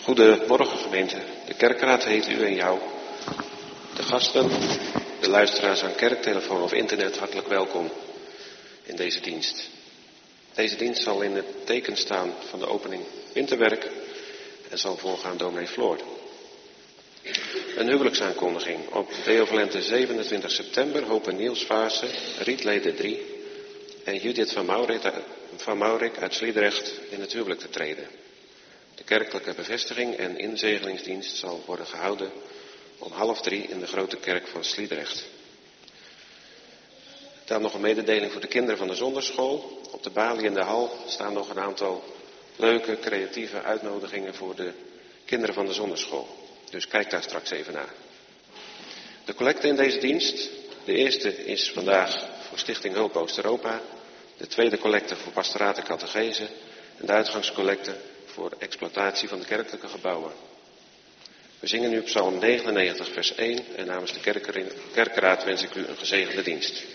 Goedemorgen gemeente. De kerkraad heet u en jou. De gasten, de luisteraars aan kerktelefoon of internet, hartelijk welkom in deze dienst. Deze dienst zal in het teken staan van de opening winterwerk en zal voorgaan dominee Floor. Een huwelijksaankondiging op Deo Valente 27 september hopen Niels Vaassen, Rietlede 3 en Judith van Maurik uit Sliedrecht in het huwelijk te treden. De kerkelijke bevestiging en inzegelingsdienst zal worden gehouden om 2:30 in de grote kerk van Sliedrecht. Dan nog een mededeling voor de kinderen van de zonderschool. Op de balie in de hal staan nog een aantal leuke, creatieve uitnodigingen voor de kinderen van de zonderschool. Dus kijk daar straks even naar. De collecte in deze dienst. De eerste is vandaag voor Stichting Hulp Oost-Europa. De tweede collecte voor pastoraat en catechese. En de uitgangscollecte voor de exploitatie van de kerkelijke gebouwen. We zingen nu Psalm 99 vers 1 en namens de kerkraad wens ik u een gezegende dienst.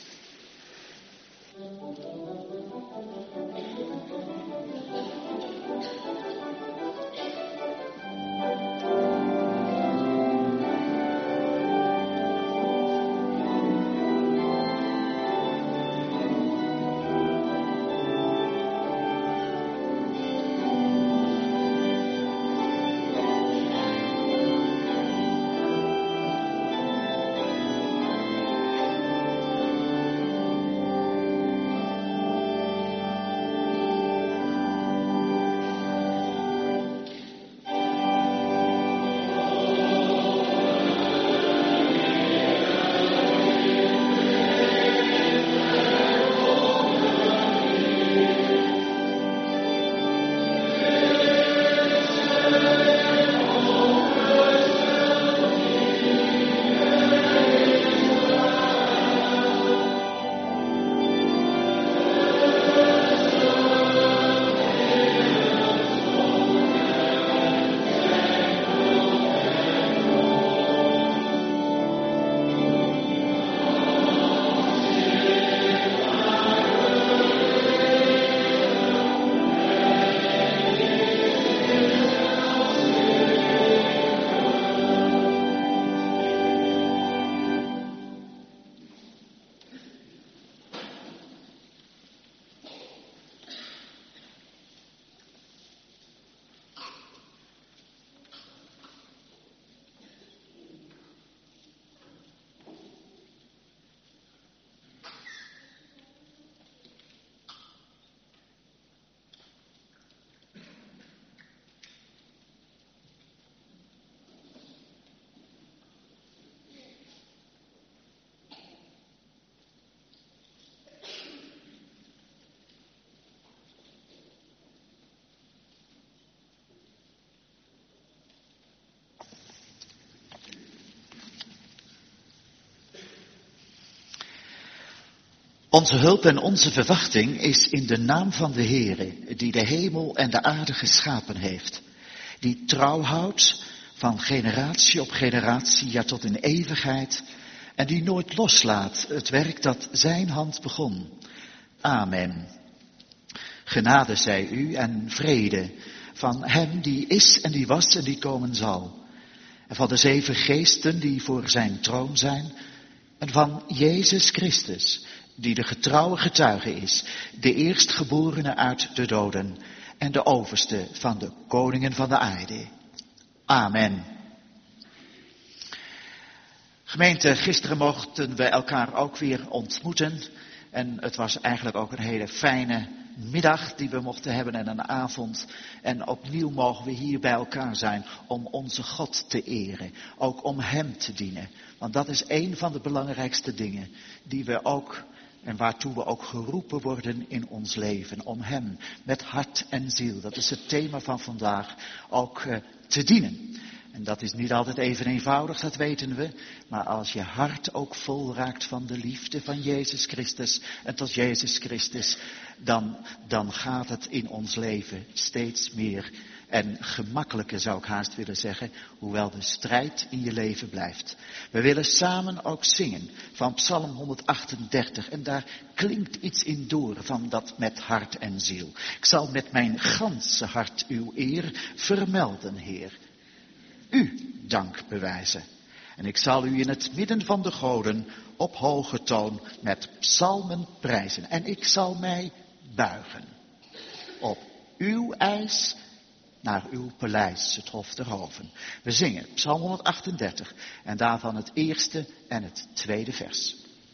Onze hulp en onze verwachting is in de naam van de Heere, die de hemel en de aarde geschapen heeft. Die trouw houdt van generatie op generatie, ja tot in eeuwigheid. En die nooit loslaat het werk dat zijn hand begon. Amen. Genade zij u en vrede van hem die is en die was en die komen zal. En van de 7 geesten die voor zijn troon zijn. En van Jezus Christus, die de getrouwe getuige is, de eerstgeborene uit de doden en de overste van de koningen van de aarde. Amen. Gemeente, gisteren mochten we elkaar ook weer ontmoeten en het was eigenlijk ook een hele fijne middag die we mochten hebben en een avond. En opnieuw mogen we hier bij elkaar zijn om onze God te eren, ook om hem te dienen. Want dat is een van de belangrijkste dingen die we ook en waartoe we ook geroepen worden in ons leven. Om hem met hart en ziel, dat is het thema van vandaag, ook te dienen. En dat is niet altijd even eenvoudig, dat weten we. Maar als je hart ook vol raakt van de liefde van Jezus Christus en tot Jezus Christus, dan gaat het in ons leven steeds meer en gemakkelijker, zou ik haast willen zeggen, hoewel de strijd in je leven blijft. We willen samen ook zingen van Psalm 138 en daar klinkt iets in door van dat met hart en ziel. Ik zal met mijn ganse hart uw eer vermelden, Heer. U dank bewijzen. En ik zal u in het midden van de goden op hoge toon met psalmen prijzen. En ik zal mij buigen op uw eis naar uw paleis, het Hof der Hoven. We zingen Psalm 138 en daarvan het eerste en het tweede vers.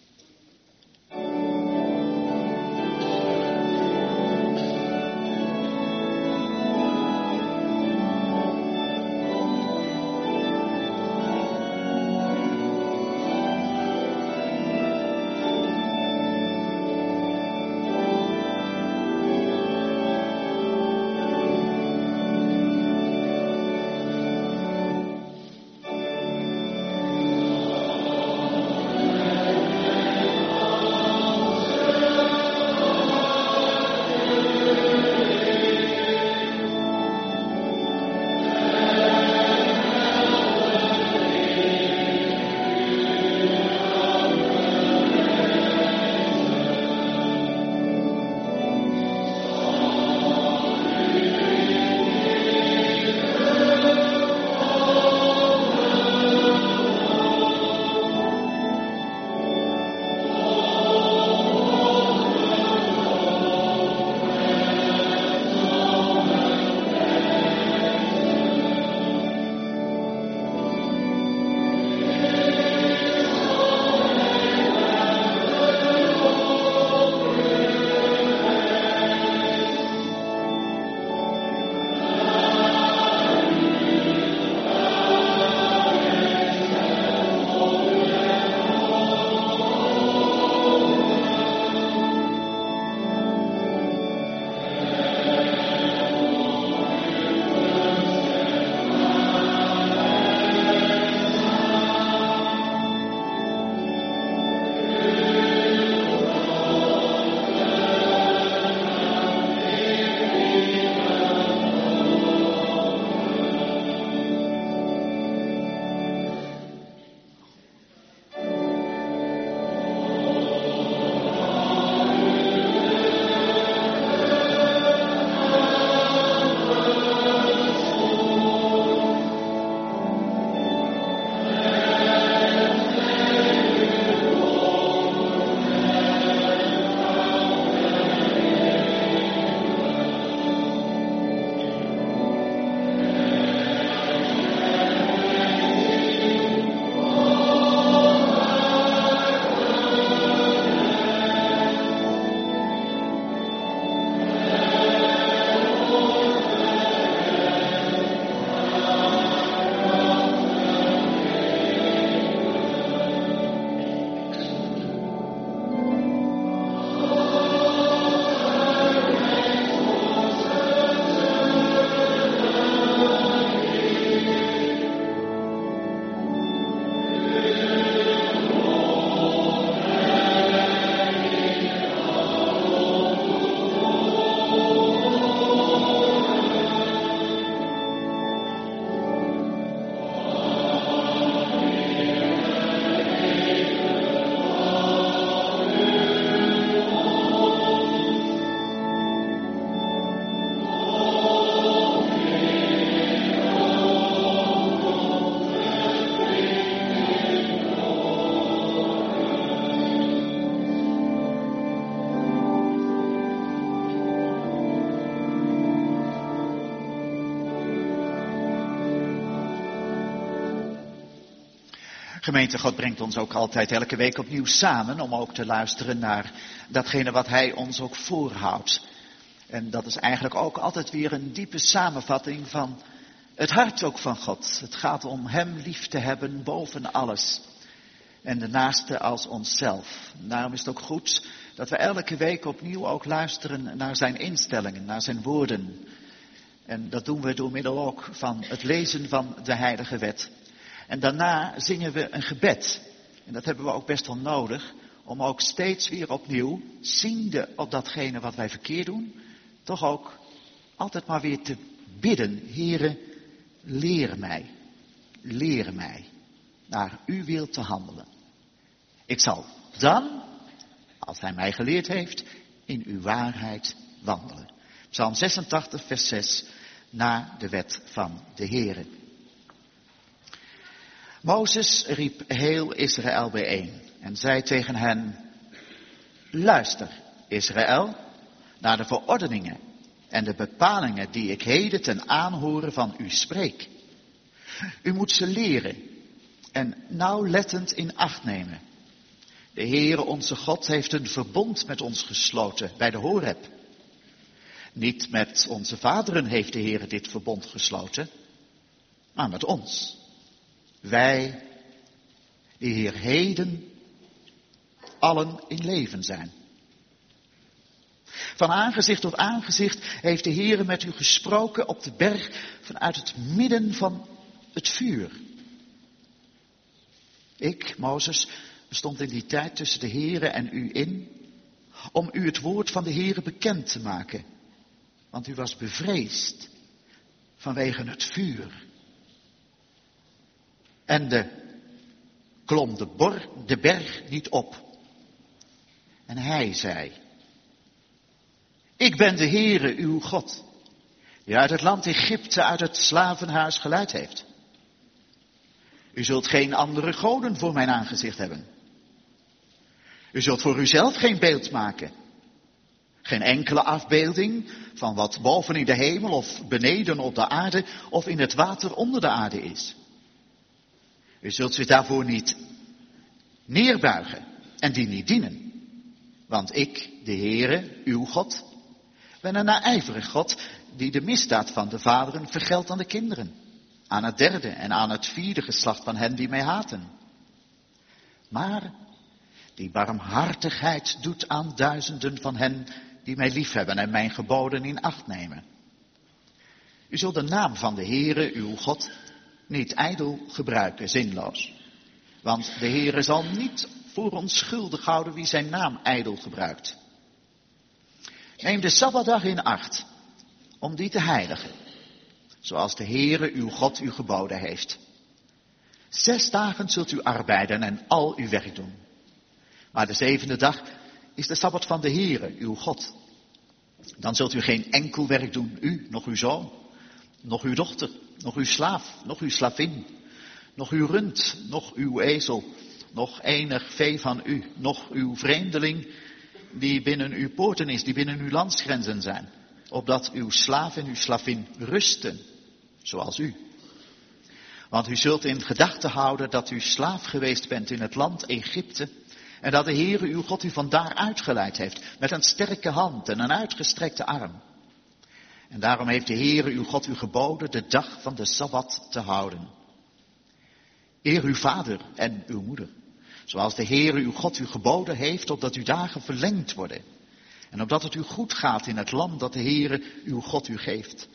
Gemeente, God brengt ons ook altijd elke week opnieuw samen om ook te luisteren naar datgene wat Hij ons ook voorhoudt. En dat is eigenlijk ook altijd weer een diepe samenvatting van het hart ook van God. Het gaat om Hem lief te hebben boven alles. En de naaste als onszelf. Daarom is het ook goed dat we elke week opnieuw ook luisteren naar zijn instellingen, naar zijn woorden. En dat doen we door middel ook van het lezen van de Heilige Wet. En daarna zingen we een gebed. En dat hebben we ook best wel nodig. Om ook steeds weer opnieuw, ziende op datgene wat wij verkeerd doen, toch ook altijd maar weer te bidden. Heere, leer mij naar uw wil te handelen. Ik zal dan, als hij mij geleerd heeft, in uw waarheid wandelen. Psalm 86, vers 6, naar de wet van de Heere. Mozes riep heel Israël bijeen en zei tegen hen: luister, Israël, naar de verordeningen en de bepalingen die ik heden ten aanhoren van u spreek. U moet ze leren en nauwlettend in acht nemen. De Heere onze God heeft een verbond met ons gesloten bij de Horeb. Niet met onze vaderen heeft de Heere dit verbond gesloten, maar met ons. Wij, die hier heden allen in leven zijn. Van aangezicht tot aangezicht heeft de Heere met u gesproken op de berg vanuit het midden van het vuur. Ik, Mozes, stond in die tijd tussen de Heere en u in, om u het woord van de Heere bekend te maken. Want u was bevreesd vanwege het vuur. En klom de berg niet op. En hij zei: ik ben de Heere uw God, die uit het land Egypte, uit het slavenhuis geleid heeft. U zult geen andere goden voor mijn aangezicht hebben. U zult voor uzelf geen beeld maken. Geen enkele afbeelding van wat boven in de hemel of beneden op de aarde of in het water onder de aarde is. U zult zich daarvoor niet neerbuigen en die niet dienen. Want ik, de Heere, uw God, ben een naijverig God die de misdaad van de vaderen vergeldt aan de kinderen. Aan het derde en aan het vierde geslacht van hen die mij haten. Maar die barmhartigheid doet aan duizenden van hen die mij liefhebben en mijn geboden in acht nemen. U zult de naam van de Heere, uw God, niet ijdel gebruiken, zinloos. Want de Heere zal niet voor onschuldig houden wie zijn naam ijdel gebruikt. Neem de Sabbatdag in acht, om die te heiligen, zoals de Heere, uw God, u geboden heeft. 6 dagen zult u arbeiden en al uw werk doen. Maar de 7e dag is de Sabbat van de Heere, uw God. Dan zult u geen enkel werk doen, u, nog uw zoon, nog uw dochter, nog uw slaaf, nog uw slavin, nog uw rund, nog uw ezel, nog enig vee van u, nog uw vreemdeling die binnen uw poorten is, die binnen uw landsgrenzen zijn, opdat uw slaaf en uw slavin rusten, zoals u. Want u zult in gedachten houden dat u slaaf geweest bent in het land Egypte, en dat de Heere uw God u vandaar uitgeleid heeft, met een sterke hand en een uitgestrekte arm. En daarom heeft de Heere uw God u geboden de dag van de Sabbat te houden. Eer uw vader en uw moeder, zoals de Heere uw God u geboden heeft, opdat uw dagen verlengd worden. En opdat het u goed gaat in het land dat de Heere uw God u geeft.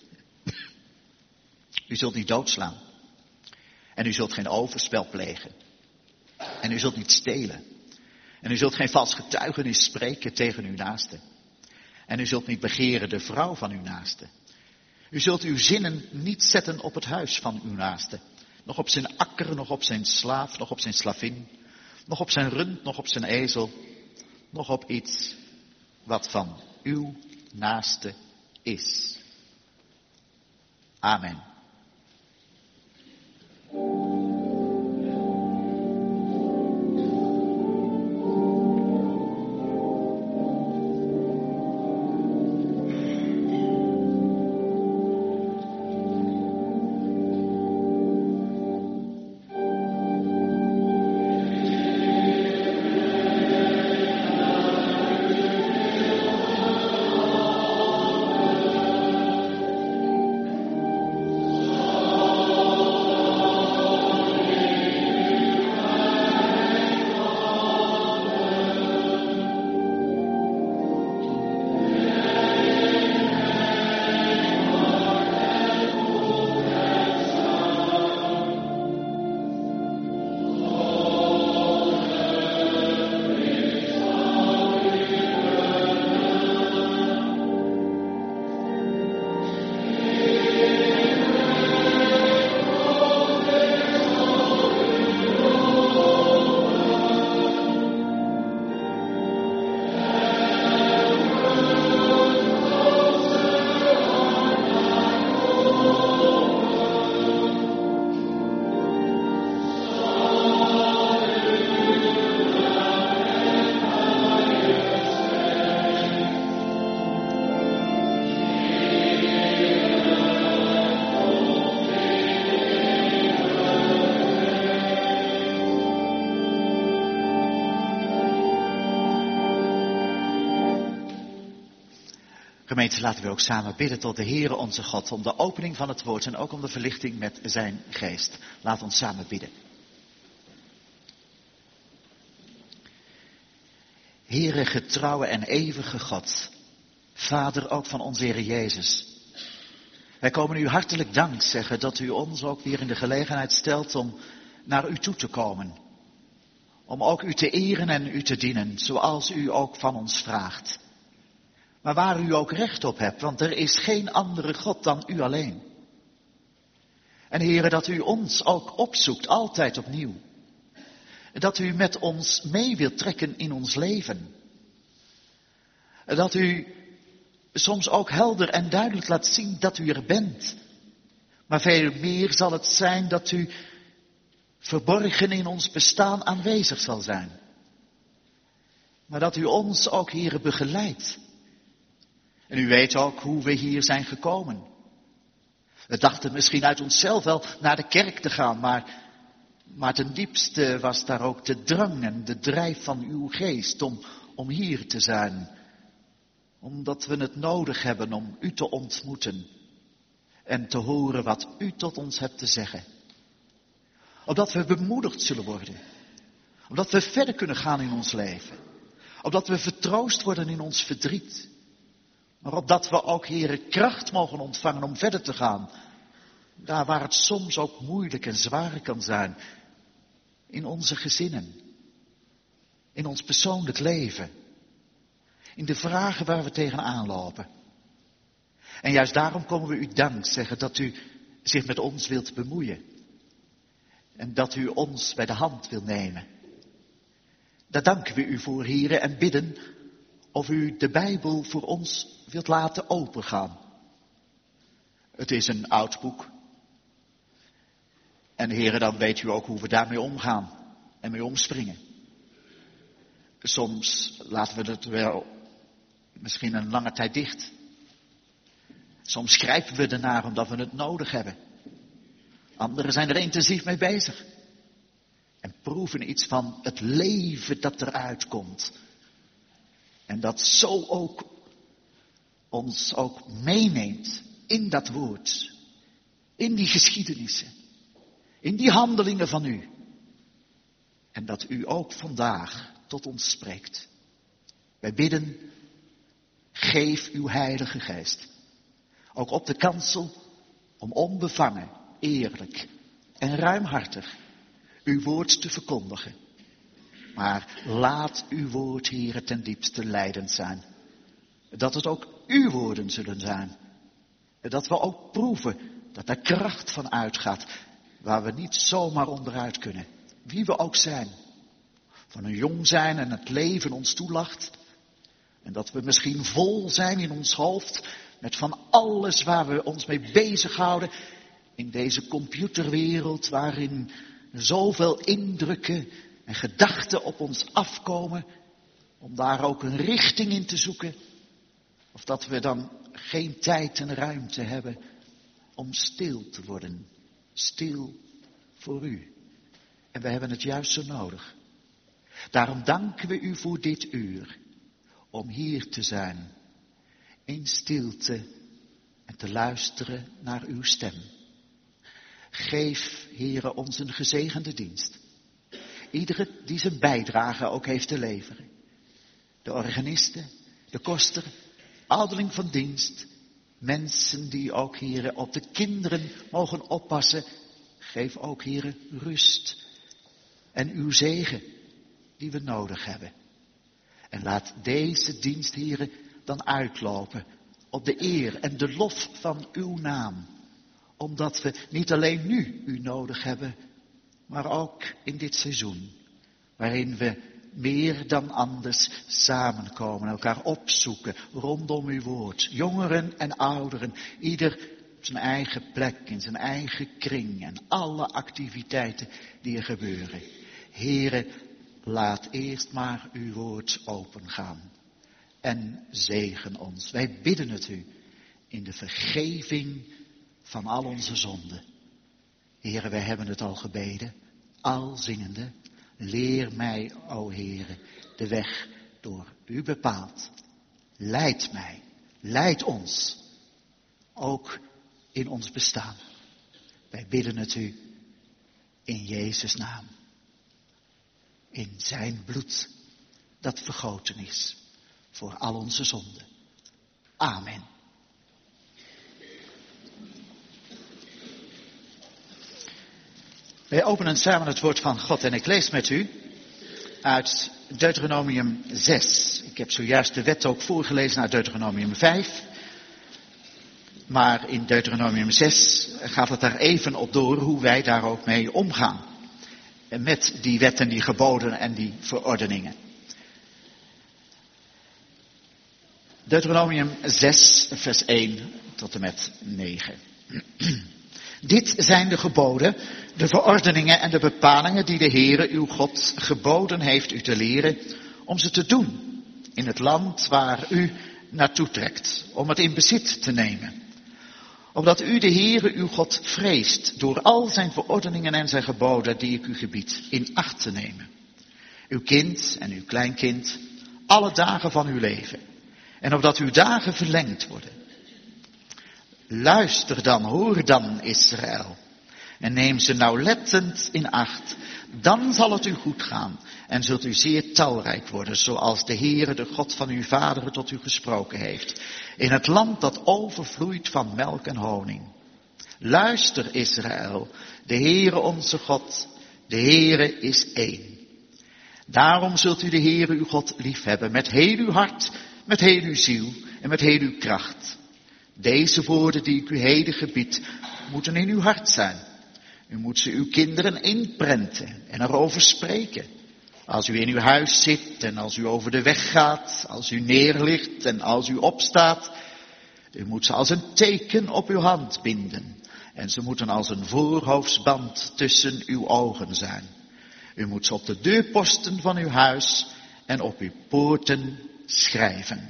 U zult niet doodslaan. En u zult geen overspel plegen. En u zult niet stelen. En u zult geen vals getuigenis spreken tegen uw naaste. En u zult niet begeren de vrouw van uw naaste. U zult uw zinnen niet zetten op het huis van uw naaste. Nog op zijn akker, nog op zijn slaaf, nog op zijn slavin. Nog op zijn rund, nog op zijn ezel. Nog op iets wat van uw naaste is. Amen. Gemeente, laten we ook samen bidden tot de Heere onze God om de opening van het woord en ook om de verlichting met zijn geest. Laat ons samen bidden. Heere, getrouwe en eeuwige God, Vader ook van onze Heer Jezus. Wij komen u hartelijk dank zeggen dat u ons ook weer in de gelegenheid stelt om naar u toe te komen. Om ook u te eren en u te dienen, zoals u ook van ons vraagt. Maar waar u ook recht op hebt, want er is geen andere God dan u alleen. En Heere, dat u ons ook opzoekt, altijd opnieuw. Dat u met ons mee wilt trekken in ons leven. Dat u soms ook helder en duidelijk laat zien dat u er bent. Maar veel meer zal het zijn dat u verborgen in ons bestaan aanwezig zal zijn. Maar dat u ons ook, Heere, begeleidt. En u weet ook hoe we hier zijn gekomen. We dachten misschien uit onszelf wel naar de kerk te gaan, maar ten diepste was daar ook de drang en de drijf van uw geest om hier te zijn. Omdat we het nodig hebben om u te ontmoeten en te horen wat u tot ons hebt te zeggen. Opdat we bemoedigd zullen worden. Opdat we verder kunnen gaan in ons leven. Opdat we vertroost worden in ons verdriet. Maar opdat we ook, Heere, kracht mogen ontvangen om verder te gaan. Daar waar het soms ook moeilijk en zwaar kan zijn. In onze gezinnen. In ons persoonlijk leven. In de vragen waar we tegenaan lopen. En juist daarom komen we u dank zeggen dat u zich met ons wilt bemoeien. En dat u ons bij de hand wil nemen. Daar danken we u voor, Heere, en bidden of u de Bijbel voor ons wilt laten opengaan. Het is een oud boek. En Heere, dan weet u ook hoe we daarmee omgaan en mee omspringen. Soms laten we het wel misschien een lange tijd dicht. Soms grijpen we ernaar omdat we het nodig hebben. Anderen zijn er intensief mee bezig. En proeven iets van het leven dat eruit komt. En dat zo ook ons ook meeneemt in dat woord. In die geschiedenissen. In die handelingen van u. En dat u ook vandaag tot ons spreekt. Wij bidden, geef uw Heilige Geest. Ook op de kansel om onbevangen, eerlijk en ruimhartig uw woord te verkondigen. Maar laat uw woord, Heere, ten diepste leidend zijn. Dat het ook uw woorden zullen zijn. Dat we ook proeven dat er kracht van uitgaat. Waar we niet zomaar onderuit kunnen. Wie we ook zijn. Van een jong zijn en het leven ons toelacht. En dat we misschien vol zijn in ons hoofd. Met van alles waar we ons mee bezighouden. In deze computerwereld waarin zoveel indrukken en gedachten op ons afkomen. Om daar ook een richting in te zoeken. Of dat we dan geen tijd en ruimte hebben om stil te worden. Stil voor u. En we hebben het juist zo nodig. Daarom danken we u voor dit uur. Om hier te zijn. In stilte. En te luisteren naar uw stem. Geef, Heere, ons een gezegende dienst. Iedere die zijn bijdrage ook heeft te leveren. De organisten, de koster, ouderling van dienst. Mensen die ook, Heere, op de kinderen mogen oppassen. Geef ook, Heere, rust. En uw zegen die we nodig hebben. En laat deze dienst, Heere, dan uitlopen op de eer en de lof van uw naam. Omdat we niet alleen nu u nodig hebben, maar ook in dit seizoen. Waarin we meer dan anders samenkomen, elkaar opzoeken rondom uw woord. Jongeren en ouderen, ieder op zijn eigen plek, in zijn eigen kring en alle activiteiten die er gebeuren. Heere, laat eerst maar uw woord opengaan en zegen ons. Wij bidden het u in de vergeving van al onze zonden. Heere, wij hebben het al gebeden, al zingende. Leer mij, o Heere, de weg door u bepaald. Leid mij Leid ons, ook in ons bestaan. Wij bidden het u in Jezus' naam. In zijn bloed dat vergoten is voor al onze zonden. Amen. Wij openen samen het woord van God en ik lees met u uit Deuteronomium 6. Ik heb zojuist de wet ook voorgelezen uit Deuteronomium 5. Maar in Deuteronomium 6 gaat het daar even op door hoe wij daar ook mee omgaan. Met die wetten, die geboden en die verordeningen. Deuteronomium 6, vers 1 tot en met 9. Dit zijn de geboden, de verordeningen en de bepalingen die de Heere uw God geboden heeft u te leren om ze te doen in het land waar u naartoe trekt, om het in bezit te nemen. Opdat u de Heere uw God vreest door al zijn verordeningen en zijn geboden die ik u gebied in acht te nemen. Uw kind en uw kleinkind, alle dagen van uw leven. En opdat uw dagen verlengd worden. Luister dan, hoor dan, Israël. En neem ze nauwlettend in acht. Dan zal het u goed gaan. En zult u zeer talrijk worden, zoals de Heere, de God van uw vaderen, tot u gesproken heeft. In het land dat overvloeit van melk en honing. Luister, Israël. De Heere onze God, de Heere is één. Daarom zult u de Heere uw God liefhebben met heel uw hart, met heel uw ziel en met heel uw kracht. Deze woorden die ik u heden gebied, moeten in uw hart zijn. U moet ze uw kinderen inprenten en erover spreken. Als u in uw huis zit en als u over de weg gaat, als u neerligt en als u opstaat. U moet ze als een teken op uw hand binden. En ze moeten als een voorhoofdsband tussen uw ogen zijn. U moet ze op de deurposten van uw huis en op uw poorten schrijven.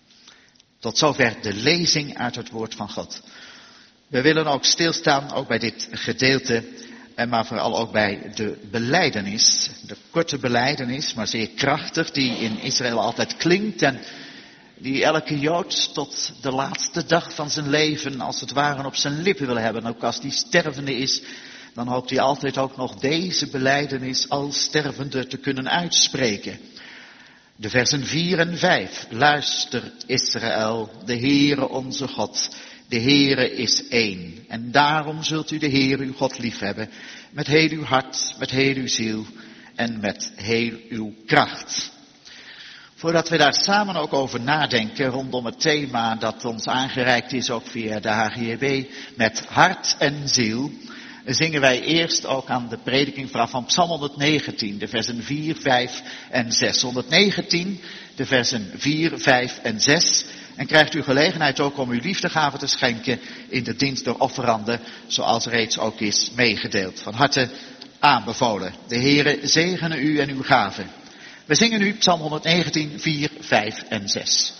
Tot zover de lezing uit het woord van God. We willen ook stilstaan, ook bij dit gedeelte, maar vooral ook bij de belijdenis. De korte belijdenis, maar zeer krachtig, die in Israël altijd klinkt en die elke Jood tot de laatste dag van zijn leven als het ware op zijn lippen wil hebben. Ook als die stervende is, dan hoopt hij altijd ook nog deze belijdenis als stervende te kunnen uitspreken. De versen 4 en 5. Luister, Israël, de Heere onze God. De Heere is één. En daarom zult u de Heere uw God liefhebben. Met heel uw hart, met heel uw ziel en met heel uw kracht. Voordat we daar samen ook over nadenken rondom het thema dat ons aangereikt is ook via de HGB met hart en ziel, zingen wij eerst ook aan de prediking van Psalm 119, de versen 4, 5 en 6. 119, de versen 4, 5 en 6. En krijgt u gelegenheid ook om uw liefdegave te schenken in de dienst door offeranden, zoals reeds ook is meegedeeld. Van harte aanbevolen. De Heere zegene u en uw gaven. We zingen nu Psalm 119, 4, 5 en 6.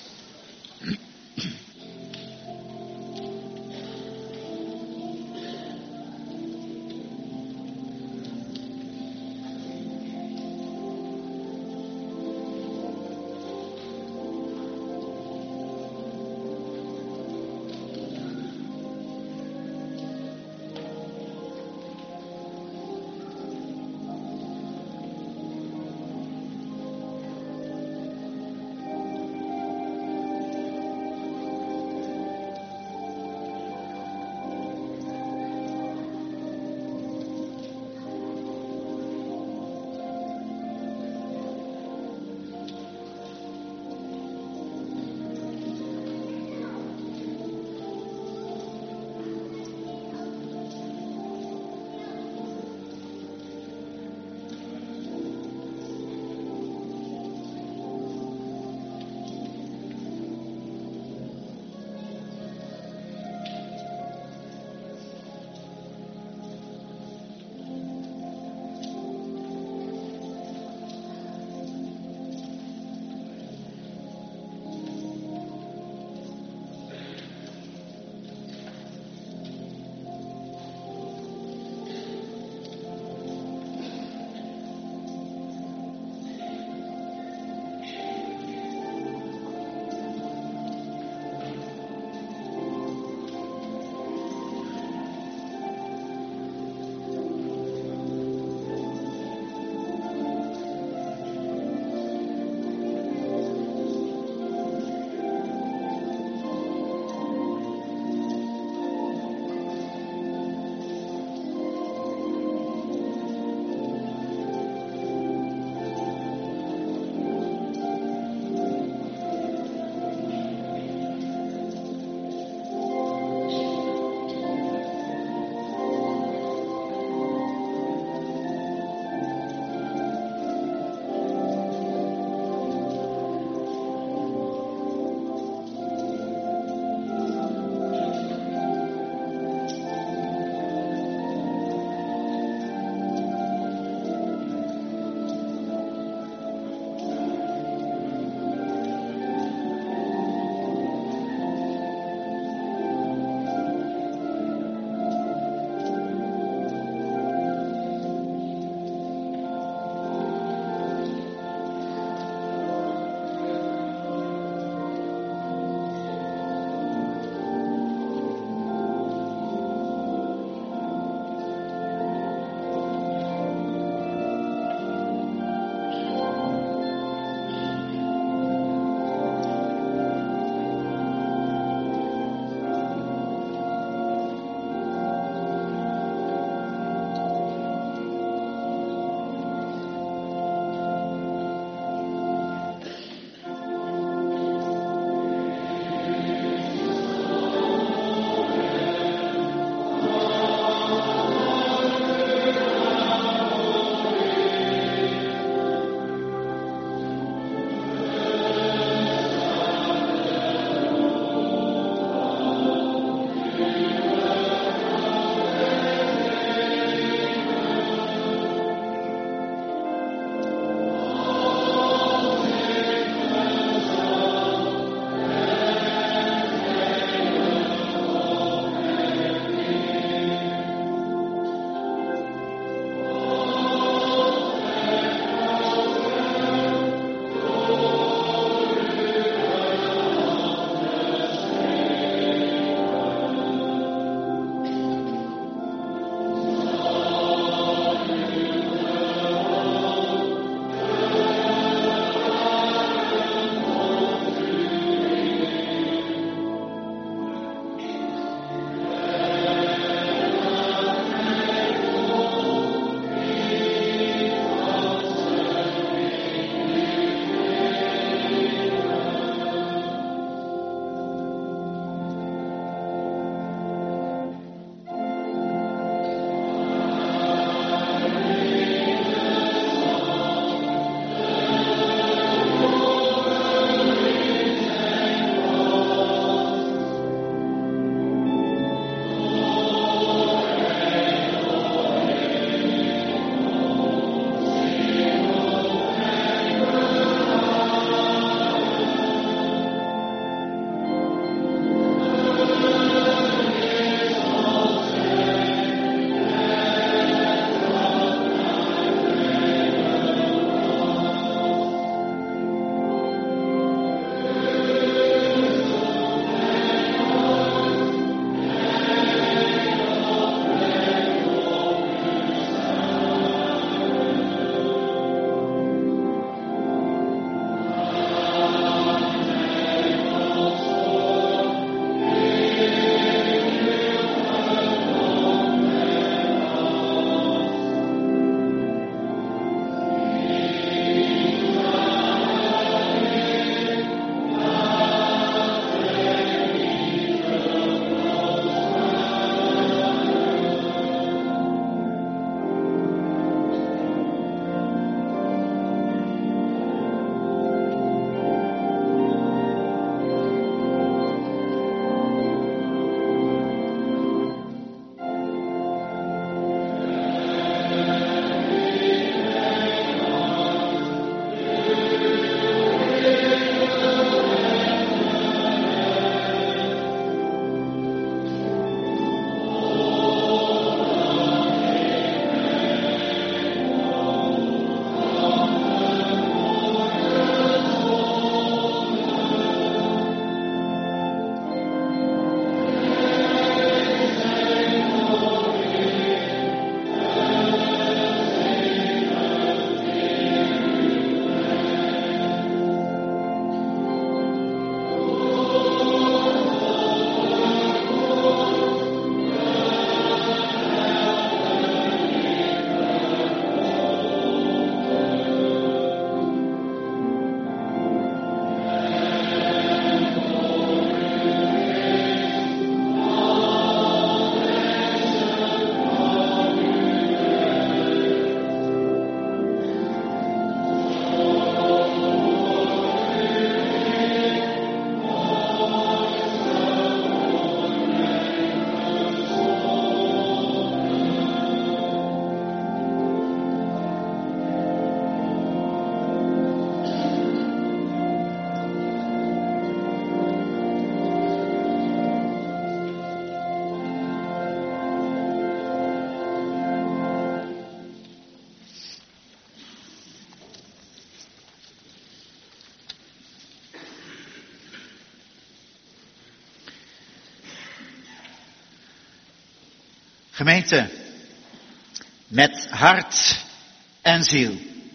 Gemeente, met hart en ziel.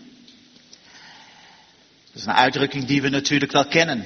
Dat is een uitdrukking die we natuurlijk wel kennen.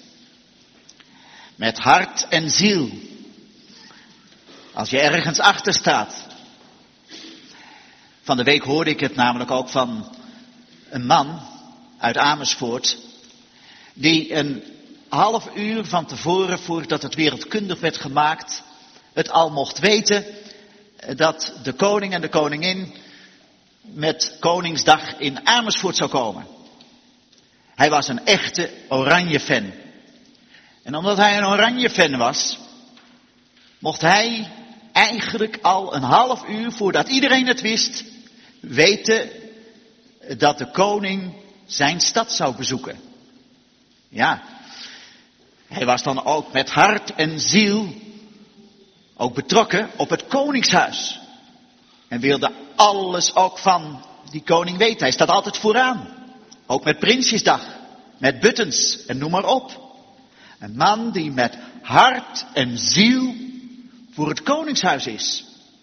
Met hart en ziel. Als je ergens achter staat. Van de week hoorde ik het namelijk ook van een man uit Amersfoort. Die een half uur van tevoren, voordat het wereldkundig werd gemaakt, het al mocht weten dat de koning en de koningin met Koningsdag in Amersfoort zou komen. Hij was een echte Oranje-fan. En omdat hij een Oranje-fan was, mocht hij eigenlijk al een half uur voordat iedereen het wist, weten dat de koning zijn stad zou bezoeken. Ja, hij was dan ook met hart en ziel ook betrokken op het koningshuis. En wilde alles ook van die koning weten. Hij staat altijd vooraan. Ook met Prinsjesdag, met buttons en noem maar op. Een man die met hart en ziel voor het koningshuis is.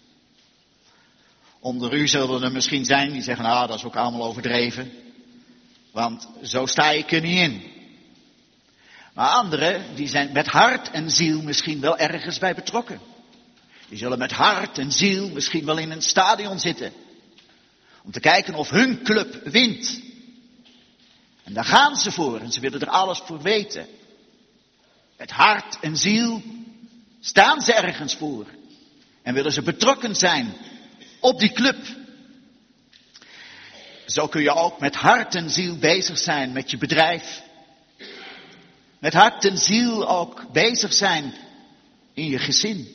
Onder u zullen er misschien zijn die zeggen, nou dat is ook allemaal overdreven. Want zo sta ik er niet in. Maar anderen, die zijn met hart en ziel misschien wel ergens bij betrokken. Die zullen met hart en ziel misschien wel in een stadion zitten. Om te kijken of hun club wint. En daar gaan ze voor en ze willen er alles voor weten. Met hart en ziel staan ze ergens voor. En willen ze betrokken zijn op die club. Zo kun je ook met hart en ziel bezig zijn met je bedrijf. Met hart en ziel ook bezig zijn in je gezin.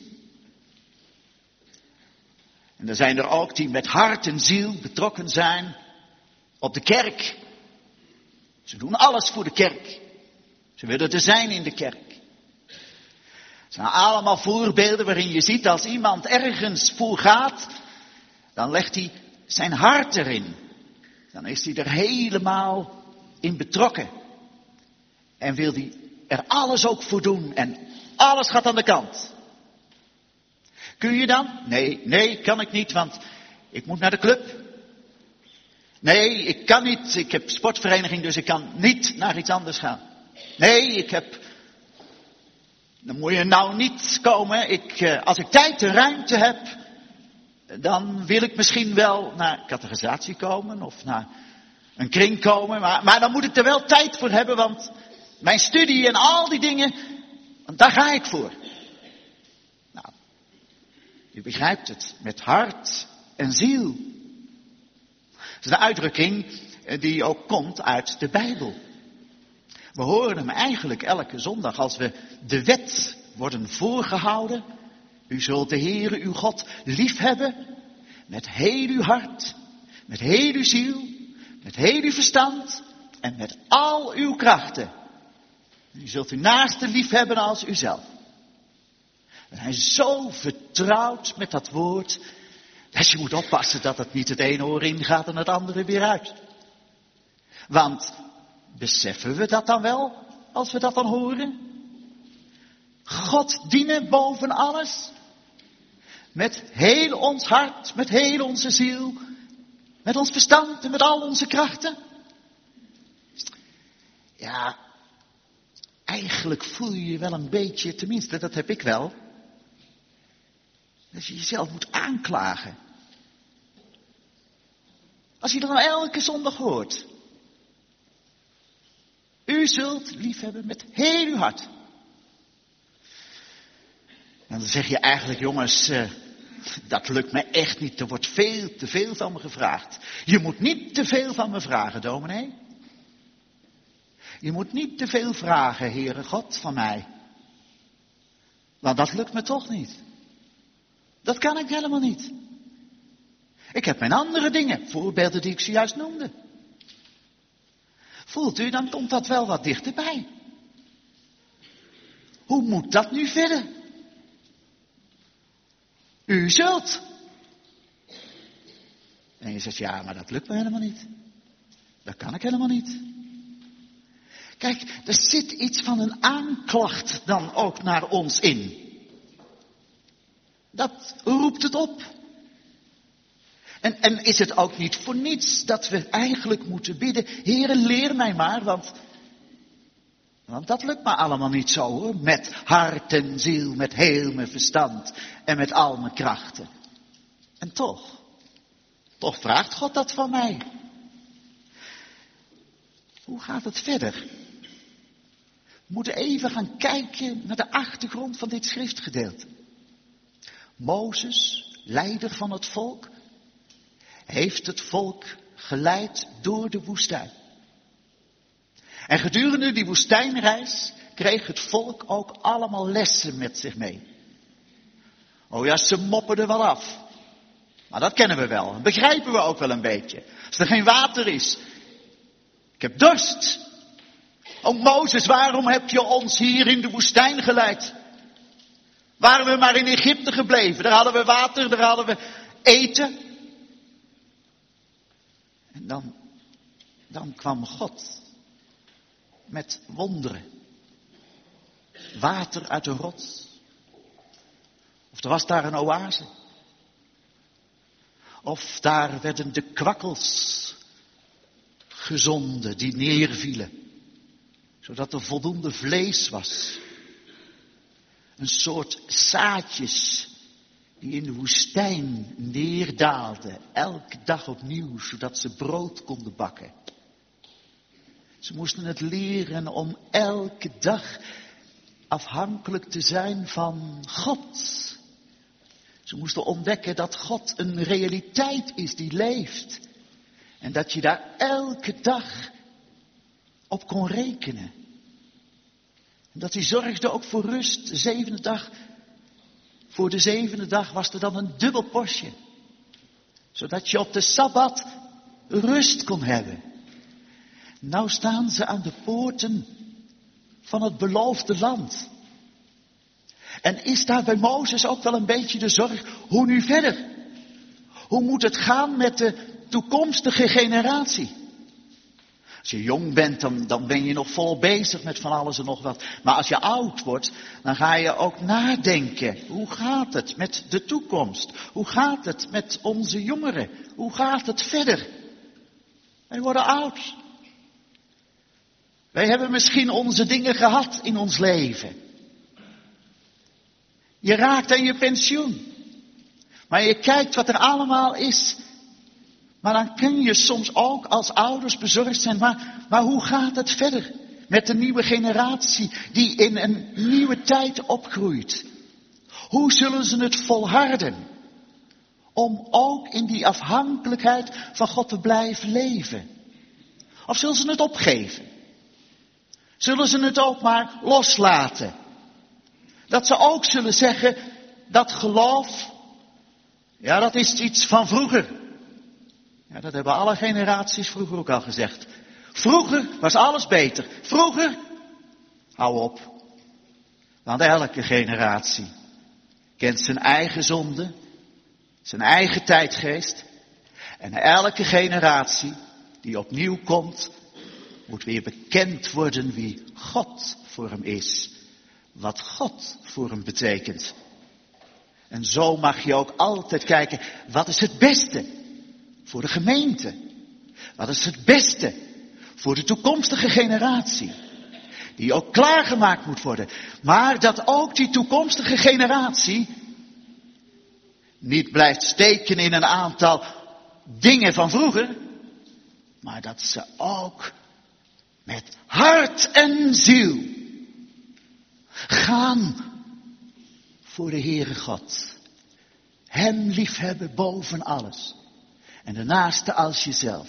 En er zijn er ook die met hart en ziel betrokken zijn op de kerk. Ze doen alles voor de kerk. Ze willen er zijn in de kerk. Het zijn allemaal voorbeelden waarin je ziet als iemand ergens voor gaat, dan legt hij zijn hart erin. Dan is hij er helemaal in betrokken. En wil hij er alles ook voor doen en alles gaat aan de kant. Kun je dan? Nee, kan ik niet, want ik moet naar de club. Nee, ik kan niet, ik heb sportvereniging, dus ik kan niet naar iets anders gaan. Nee, dan moet je nou niet komen. Als ik tijd en ruimte heb, dan wil ik misschien wel naar catechisatie komen of naar een kring komen. Maar dan moet ik er wel tijd voor hebben, want mijn studie en al die dingen, daar ga ik voor. Nou, u begrijpt het, met hart en ziel. Dat is een uitdrukking die ook komt uit de Bijbel. We horen hem eigenlijk elke zondag als we de wet worden voorgehouden. U zult de Heere uw God liefhebben met heel uw hart, met heel uw ziel, met heel uw verstand en met al uw krachten. U zult uw naaste liefhebben als uzelf. We zijn zo vertrouwd met dat woord, dat je moet oppassen dat het niet het ene oor ingaat en het andere weer uit. Want beseffen we dat dan wel, als we dat dan horen? God dienen boven alles. Met heel ons hart, met heel onze ziel, met ons verstand en met al onze krachten. Ja, eigenlijk voel je je wel een beetje, tenminste dat heb ik wel, dat je jezelf moet aanklagen. Als je dan elke zondag hoort. U zult liefhebben met heel uw hart. En dan zeg je eigenlijk, jongens, dat lukt me echt niet. Er wordt veel te veel van me gevraagd. Je moet niet te veel van me vragen, dominee. Je moet niet te veel vragen, Heere God, van mij. Want dat lukt me toch niet. Dat kan ik helemaal niet. Ik heb mijn andere dingen, voorbeelden die ik zojuist noemde. Voelt u, dan komt dat wel wat dichterbij. Hoe moet dat nu verder? U zult. En je zegt, ja, maar dat lukt me helemaal niet. Dat kan ik helemaal niet. Kijk, er zit iets van een aanklacht dan ook naar ons in. Dat roept het op. En is het ook niet voor niets dat we eigenlijk moeten bidden, Heere, leer mij maar, want dat lukt me allemaal niet zo hoor, met hart en ziel, met heel mijn verstand en met al mijn krachten. En toch vraagt God dat van mij. Hoe gaat het verder? We moeten even gaan kijken naar de achtergrond van dit schriftgedeelte. Mozes, leider van het volk, heeft het volk geleid door de woestijn. En gedurende die woestijnreis kreeg het volk ook allemaal lessen met zich mee. Oh ja, ze moppen er wel af. Maar dat kennen we wel, dat begrijpen we ook wel een beetje. Als er geen water is. Ik heb dorst. Oh Mozes, waarom heb je ons hier in de woestijn geleid? Waren we maar in Egypte gebleven, daar hadden we water, daar hadden we eten. En dan kwam God met wonderen. Water uit een rots. Of er was daar een oase. Of daar werden de kwakkels gezonden die neervielen. Zodat er voldoende vlees was. Een soort zaadjes die in de woestijn neerdaalden. Elke dag opnieuw, zodat ze brood konden bakken. Ze moesten het leren om elke dag afhankelijk te zijn van God. Ze moesten ontdekken dat God een realiteit is die leeft. En dat je daar elke dag op kon rekenen. En dat hij zorgde ook voor rust. De zevende dag. Voor de zevende dag was er dan een dubbel postje. Zodat je op de Sabbat rust kon hebben. Nou staan ze aan de poorten van het beloofde land. En is daar bij Mozes ook wel een beetje de zorg, hoe nu verder? Hoe moet het gaan met de toekomstige generatie? Als je jong bent, dan ben je nog vol bezig met van alles en nog wat. Maar als je oud wordt, dan ga je ook nadenken. Hoe gaat het met de toekomst? Hoe gaat het met onze jongeren? Hoe gaat het verder? Wij worden oud. Wij hebben misschien onze dingen gehad in ons leven. Je raakt aan je pensioen. Maar je kijkt wat er allemaal is. Maar dan kun je soms ook als ouders bezorgd zijn. Maar hoe gaat het verder met de nieuwe generatie die in een nieuwe tijd opgroeit? Hoe zullen ze het volharden? Om ook in die afhankelijkheid van God te blijven leven. Of zullen ze het opgeven? Zullen ze het ook maar loslaten? Dat ze ook zullen zeggen, dat geloof, ja, dat is iets van vroeger. Ja, dat hebben alle generaties vroeger ook al gezegd. Vroeger was alles beter. Vroeger, hou op. Want elke generatie kent zijn eigen zonde, zijn eigen tijdgeest. En elke generatie die opnieuw komt, moet weer bekend worden wie God voor hem is. Wat God voor hem betekent. En zo mag je ook altijd kijken, wat is het beste voor de gemeente? Wat is het beste voor de toekomstige generatie? Die ook klaargemaakt moet worden. Maar dat ook die toekomstige generatie niet blijft steken in een aantal dingen van vroeger. Maar dat ze ook met hart en ziel gaan voor de Heere God. Hem liefhebben boven alles. En de naaste als jezelf.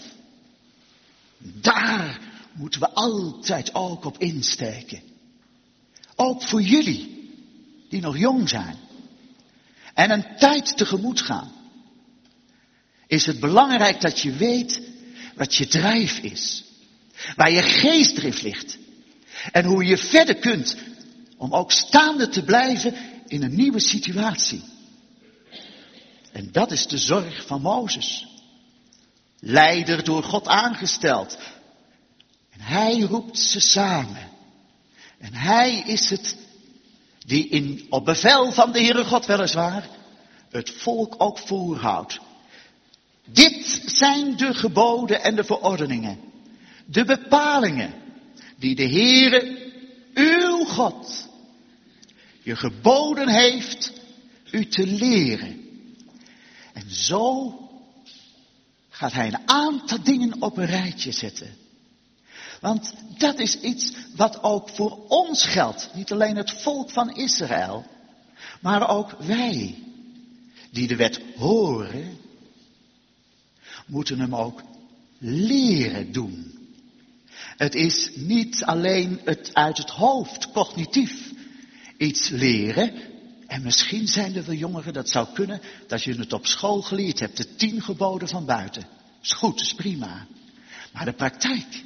Daar moeten we altijd ook op insteken. Ook voor jullie, die nog jong zijn. En een tijd tegemoet gaan. Is het belangrijk dat je weet wat je drijf is. Waar je geestdrift ligt. En hoe je verder kunt om ook staande te blijven in een nieuwe situatie. En dat is de zorg van Mozes. Leider door God aangesteld. En hij roept ze samen. En hij is het die op bevel van de Heere God weliswaar, het volk ook voorhoudt. Dit zijn de geboden en de verordeningen, de bepalingen die de Heere, uw God, je geboden heeft u te leren. En zo gaat hij een aantal dingen op een rijtje zetten. Want dat is iets wat ook voor ons geldt. Niet alleen het volk van Israël, maar ook wij die de wet horen, moeten hem ook leren doen. Het is niet alleen het uit het hoofd, cognitief, iets leren. En misschien zijn er wel jongeren, dat zou kunnen, dat je het op school geleerd hebt. De 10 geboden van buiten. Is goed, is prima. Maar de praktijk.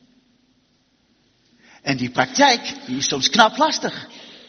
En die praktijk, die is soms knap lastig.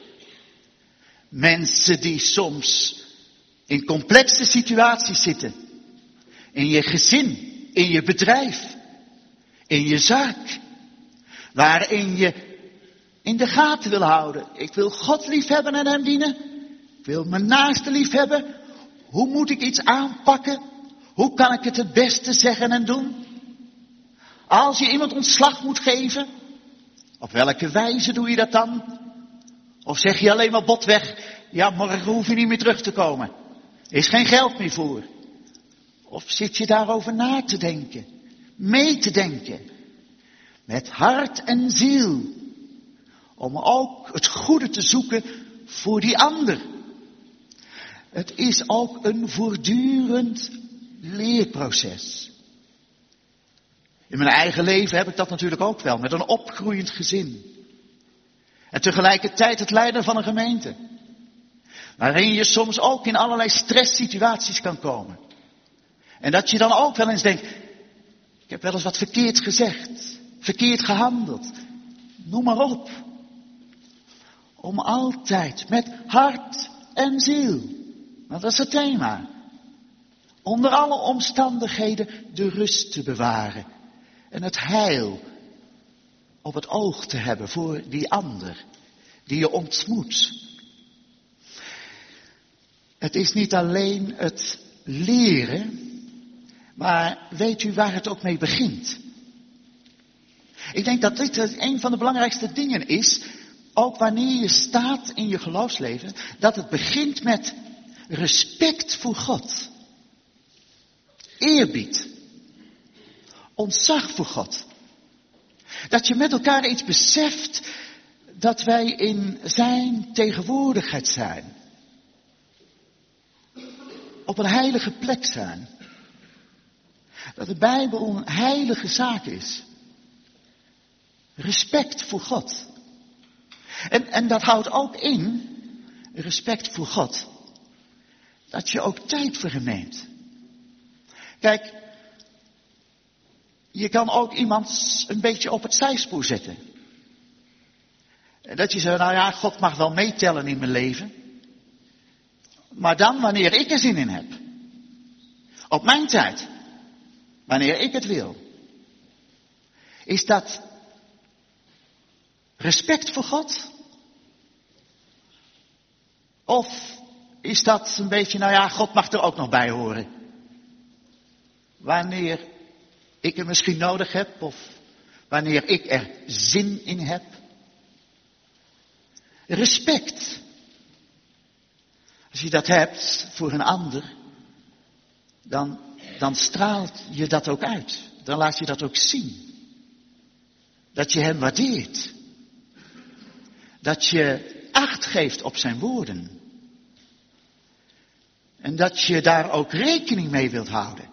Mensen die soms in complexe situaties zitten. In je gezin, in je bedrijf, in je zaak. Waarin je in de gaten wil houden. Ik wil God lief hebben en hem dienen. Ik wil mijn naaste lief hebben. Hoe moet ik iets aanpakken? Hoe kan ik het beste zeggen en doen? Als je iemand ontslag moet geven, op welke wijze doe je dat dan? Of zeg je alleen maar botweg, ja, morgen hoef je niet meer terug te komen. Er is geen geld meer voor. Of zit je daarover na te denken, mee te denken, met hart en ziel, om ook het goede te zoeken voor die ander. Het is ook een voortdurend leerproces. In mijn eigen leven heb ik dat natuurlijk ook wel, met een opgroeiend gezin. En tegelijkertijd het leiden van een gemeente. Waarin je soms ook in allerlei stresssituaties kan komen. En dat je dan ook wel eens denkt, ik heb wel eens wat verkeerd gezegd, verkeerd gehandeld. Noem maar op. Om altijd met hart en ziel, want dat is het thema, onder alle omstandigheden de rust te bewaren. En het heil op het oog te hebben voor die ander die je ontmoet. Het is niet alleen het leren, maar weet u waar het ook mee begint? Ik denk dat dit een van de belangrijkste dingen is, ook wanneer je staat in je geloofsleven, dat het begint met respect voor God. Eerbied. Ontzag voor God. Dat je met elkaar iets beseft dat wij in zijn tegenwoordigheid zijn. Op een heilige plek zijn. Dat de Bijbel een heilige zaak is. Respect voor God. En dat houdt ook in, respect voor God, dat je ook tijd voor hem neemt. Kijk, je kan ook iemand een beetje op het zijspoor zetten. Dat je zegt, nou ja, God mag wel meetellen in mijn leven. Maar dan wanneer ik er zin in heb. Op mijn tijd. Wanneer ik het wil. Is dat respect voor God? Of is dat een beetje, nou ja, God mag er ook nog bij horen. Wanneer ik het misschien nodig heb, of wanneer ik er zin in heb. Respect. Als je dat hebt voor een ander, dan straalt je dat ook uit. Dan laat je dat ook zien. Dat je hem waardeert. Dat je acht geeft op zijn woorden. En dat je daar ook rekening mee wilt houden.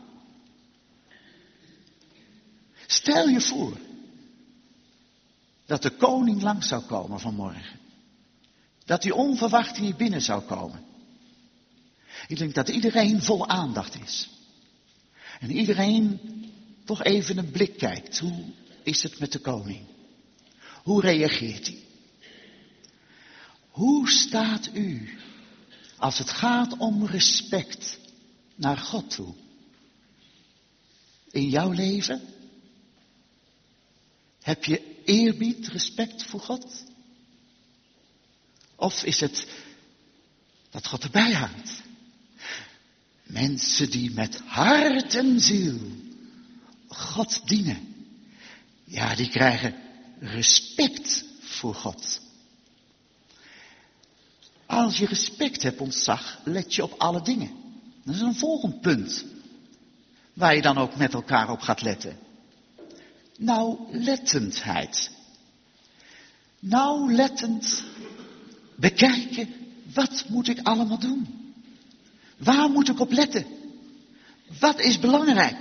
Stel je voor dat de koning langs zou komen vanmorgen. Dat hij onverwacht hier binnen zou komen. Ik denk dat iedereen vol aandacht is. En iedereen toch even een blik kijkt. Hoe is het met de koning? Hoe reageert hij? Hoe staat u als het gaat om respect naar God toe? In jouw leven? Heb je eerbied, respect voor God? Of is het dat God erbij hangt? Mensen die met hart en ziel God dienen. Ja, die krijgen respect voor God. Als je respect hebt, ontzag, let je op alle dingen. Dat is een volgend punt. Waar je dan ook met elkaar op gaat letten. Nauwlettendheid. Nauwlettend bekijken, wat moet ik allemaal doen? Waar moet ik op letten? Wat is belangrijk?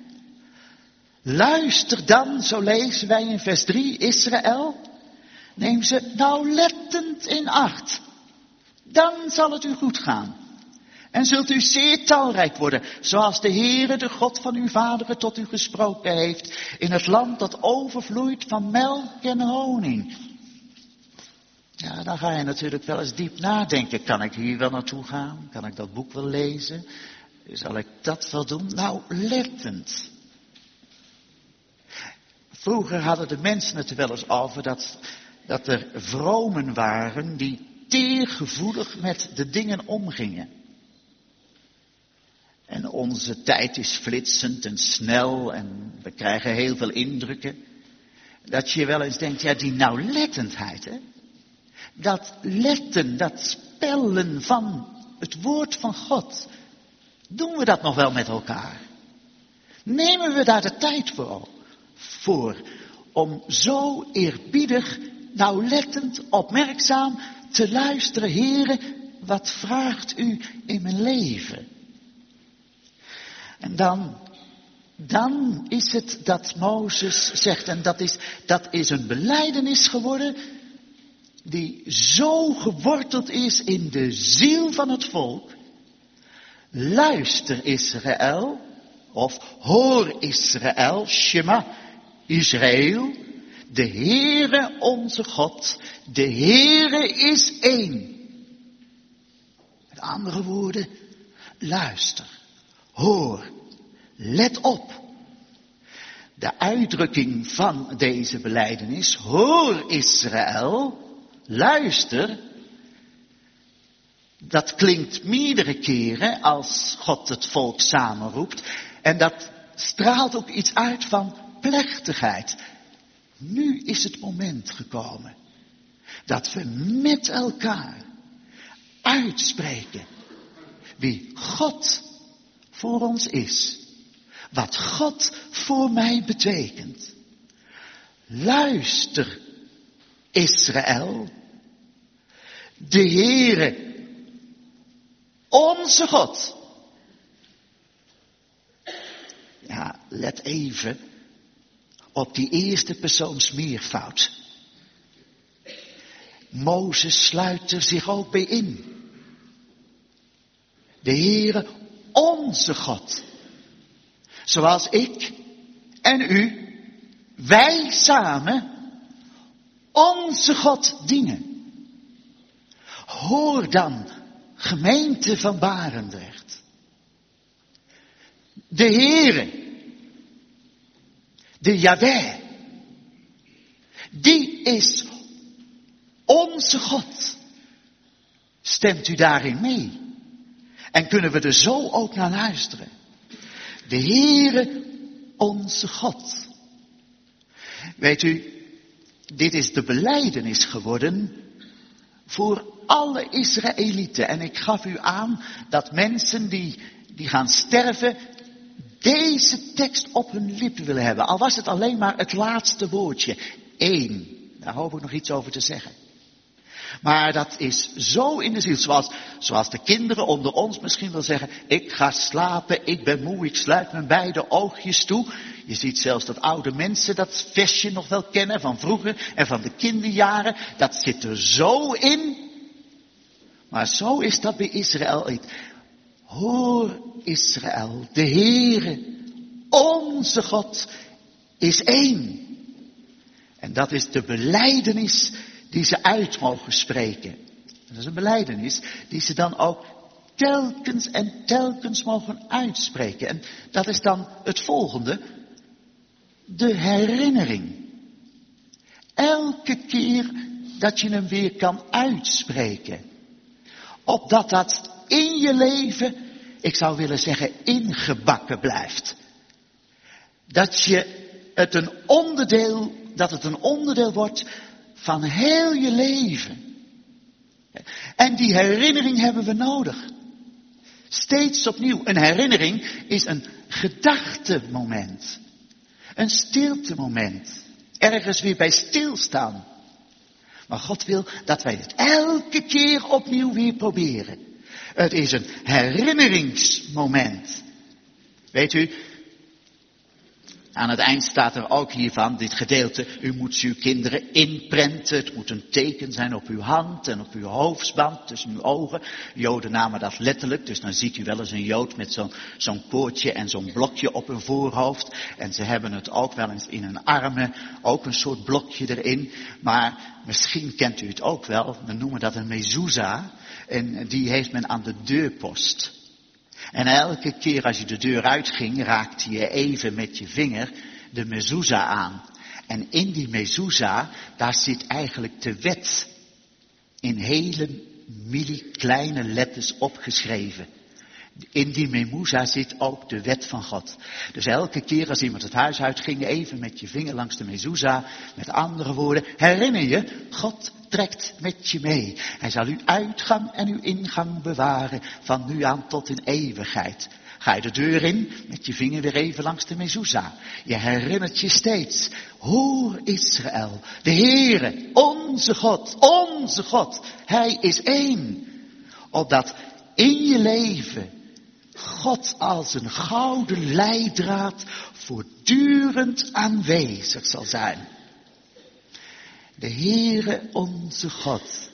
Luister dan, zo lezen wij in vers 3, Israël, neem ze nauwlettend in acht. Dan zal het u goed gaan. En zult u zeer talrijk worden, zoals de Heere, de God van uw vaderen, tot u gesproken heeft, in het land dat overvloeit van melk en honing. Ja, dan ga je natuurlijk wel eens diep nadenken. Kan ik hier wel naartoe gaan? Kan ik dat boek wel lezen? Zal ik dat wel doen? Nauwlettend. Vroeger hadden de mensen het er wel eens over dat er vromen waren die teergevoelig met de dingen omgingen. En onze tijd is flitsend en snel en we krijgen heel veel indrukken. Dat je wel eens denkt, ja, die nauwlettendheid, hè. Dat letten, dat spellen van het woord van God. Doen we dat nog wel met elkaar? Nemen we daar de tijd voor om zo eerbiedig, nauwlettend, opmerkzaam te luisteren. Heere, wat vraagt u in mijn leven? En dan is het dat Mozes zegt, en dat is een belijdenis geworden die zo geworteld is in de ziel van het volk. Luister Israël, of hoor Israël, Shema Israël, de Heere onze God, de Heere is één. Met andere woorden, luister, hoor, let op. De uitdrukking van deze belijdenis, hoor Israël, luister, dat klinkt meerdere keren als God het volk samenroept. En dat straalt ook iets uit van plechtigheid. Nu is het moment gekomen dat we met elkaar uitspreken wie God voor ons is. Wat God voor mij betekent. Luister, Israël, de Heere, onze God. Ja, let even op die eerste persoons meervoud. Mozes sluit er zich ook bij in. De Heere, onze God. Zoals ik en u, wij samen onze God dienen. Hoor dan, gemeente van Barendrecht. De Heere, de Yahweh, die is onze God. Stemt u daarin mee? En kunnen we er zo ook naar luisteren? De Heere, onze God. Weet u, dit is de belijdenis geworden voor alle Israëlieten. En ik gaf u aan dat mensen die gaan sterven, deze tekst op hun lippen willen hebben. Al was het alleen maar het laatste woordje. 1. Daar hoop ik nog iets over te zeggen. Maar dat is zo in de ziel. Zoals de kinderen onder ons misschien wel zeggen. Ik ga slapen, ik ben moe, ik sluit mijn beide oogjes toe. Je ziet zelfs dat oude mensen dat versje nog wel kennen van vroeger en van de kinderjaren. Dat zit er zo in. Maar zo is dat bij Israël niet. Hoor Israël, de Heere, onze God, is één. En dat is de belijdenis die ze uit mogen spreken. Dat is een belijdenis die ze dan ook telkens en telkens mogen uitspreken. En dat is dan het volgende. De herinnering. Elke keer dat je hem weer kan uitspreken. Opdat dat in je leven ik zou willen zeggen, ingebakken blijft. Dat het een onderdeel wordt van heel je leven. En die herinnering hebben we nodig. Steeds opnieuw. Een herinnering is een gedachtemoment. Een stiltemoment. Ergens weer bij stilstaan. Maar God wil dat wij het elke keer opnieuw weer proberen. Het is een herinneringsmoment. Weet u, aan het eind staat er ook hiervan, dit gedeelte, u moet uw kinderen inprenten. Het moet een teken zijn op uw hand en op uw hoofdsband, tussen uw ogen. Joden namen dat letterlijk, dus dan ziet u wel eens een Jood met zo'n koordje en zo'n blokje op hun voorhoofd. En ze hebben het ook wel eens in hun armen, ook een soort blokje erin. Maar misschien kent u het ook wel, we noemen dat een mezuzah. En die heeft men aan de deurpost. En elke keer als je de deur uitging, raakte je even met je vinger de mezuzah aan. En in die mezuzah, daar zit eigenlijk de wet in hele kleine letters opgeschreven. In die mezuzah zit ook de wet van God. Dus elke keer als iemand het huis uitging, even met je vinger langs de mezuzah. Met andere woorden, herinner je, God trekt met je mee. Hij zal uw uitgang en uw ingang bewaren van nu aan tot in eeuwigheid. Ga je de deur in, met je vinger weer even langs de mezuzah. Je herinnert je steeds, hoor Israël, de Heere, onze God, Hij is één. Opdat in je leven God als een gouden leidraad voortdurend aanwezig zal zijn. De Heere onze God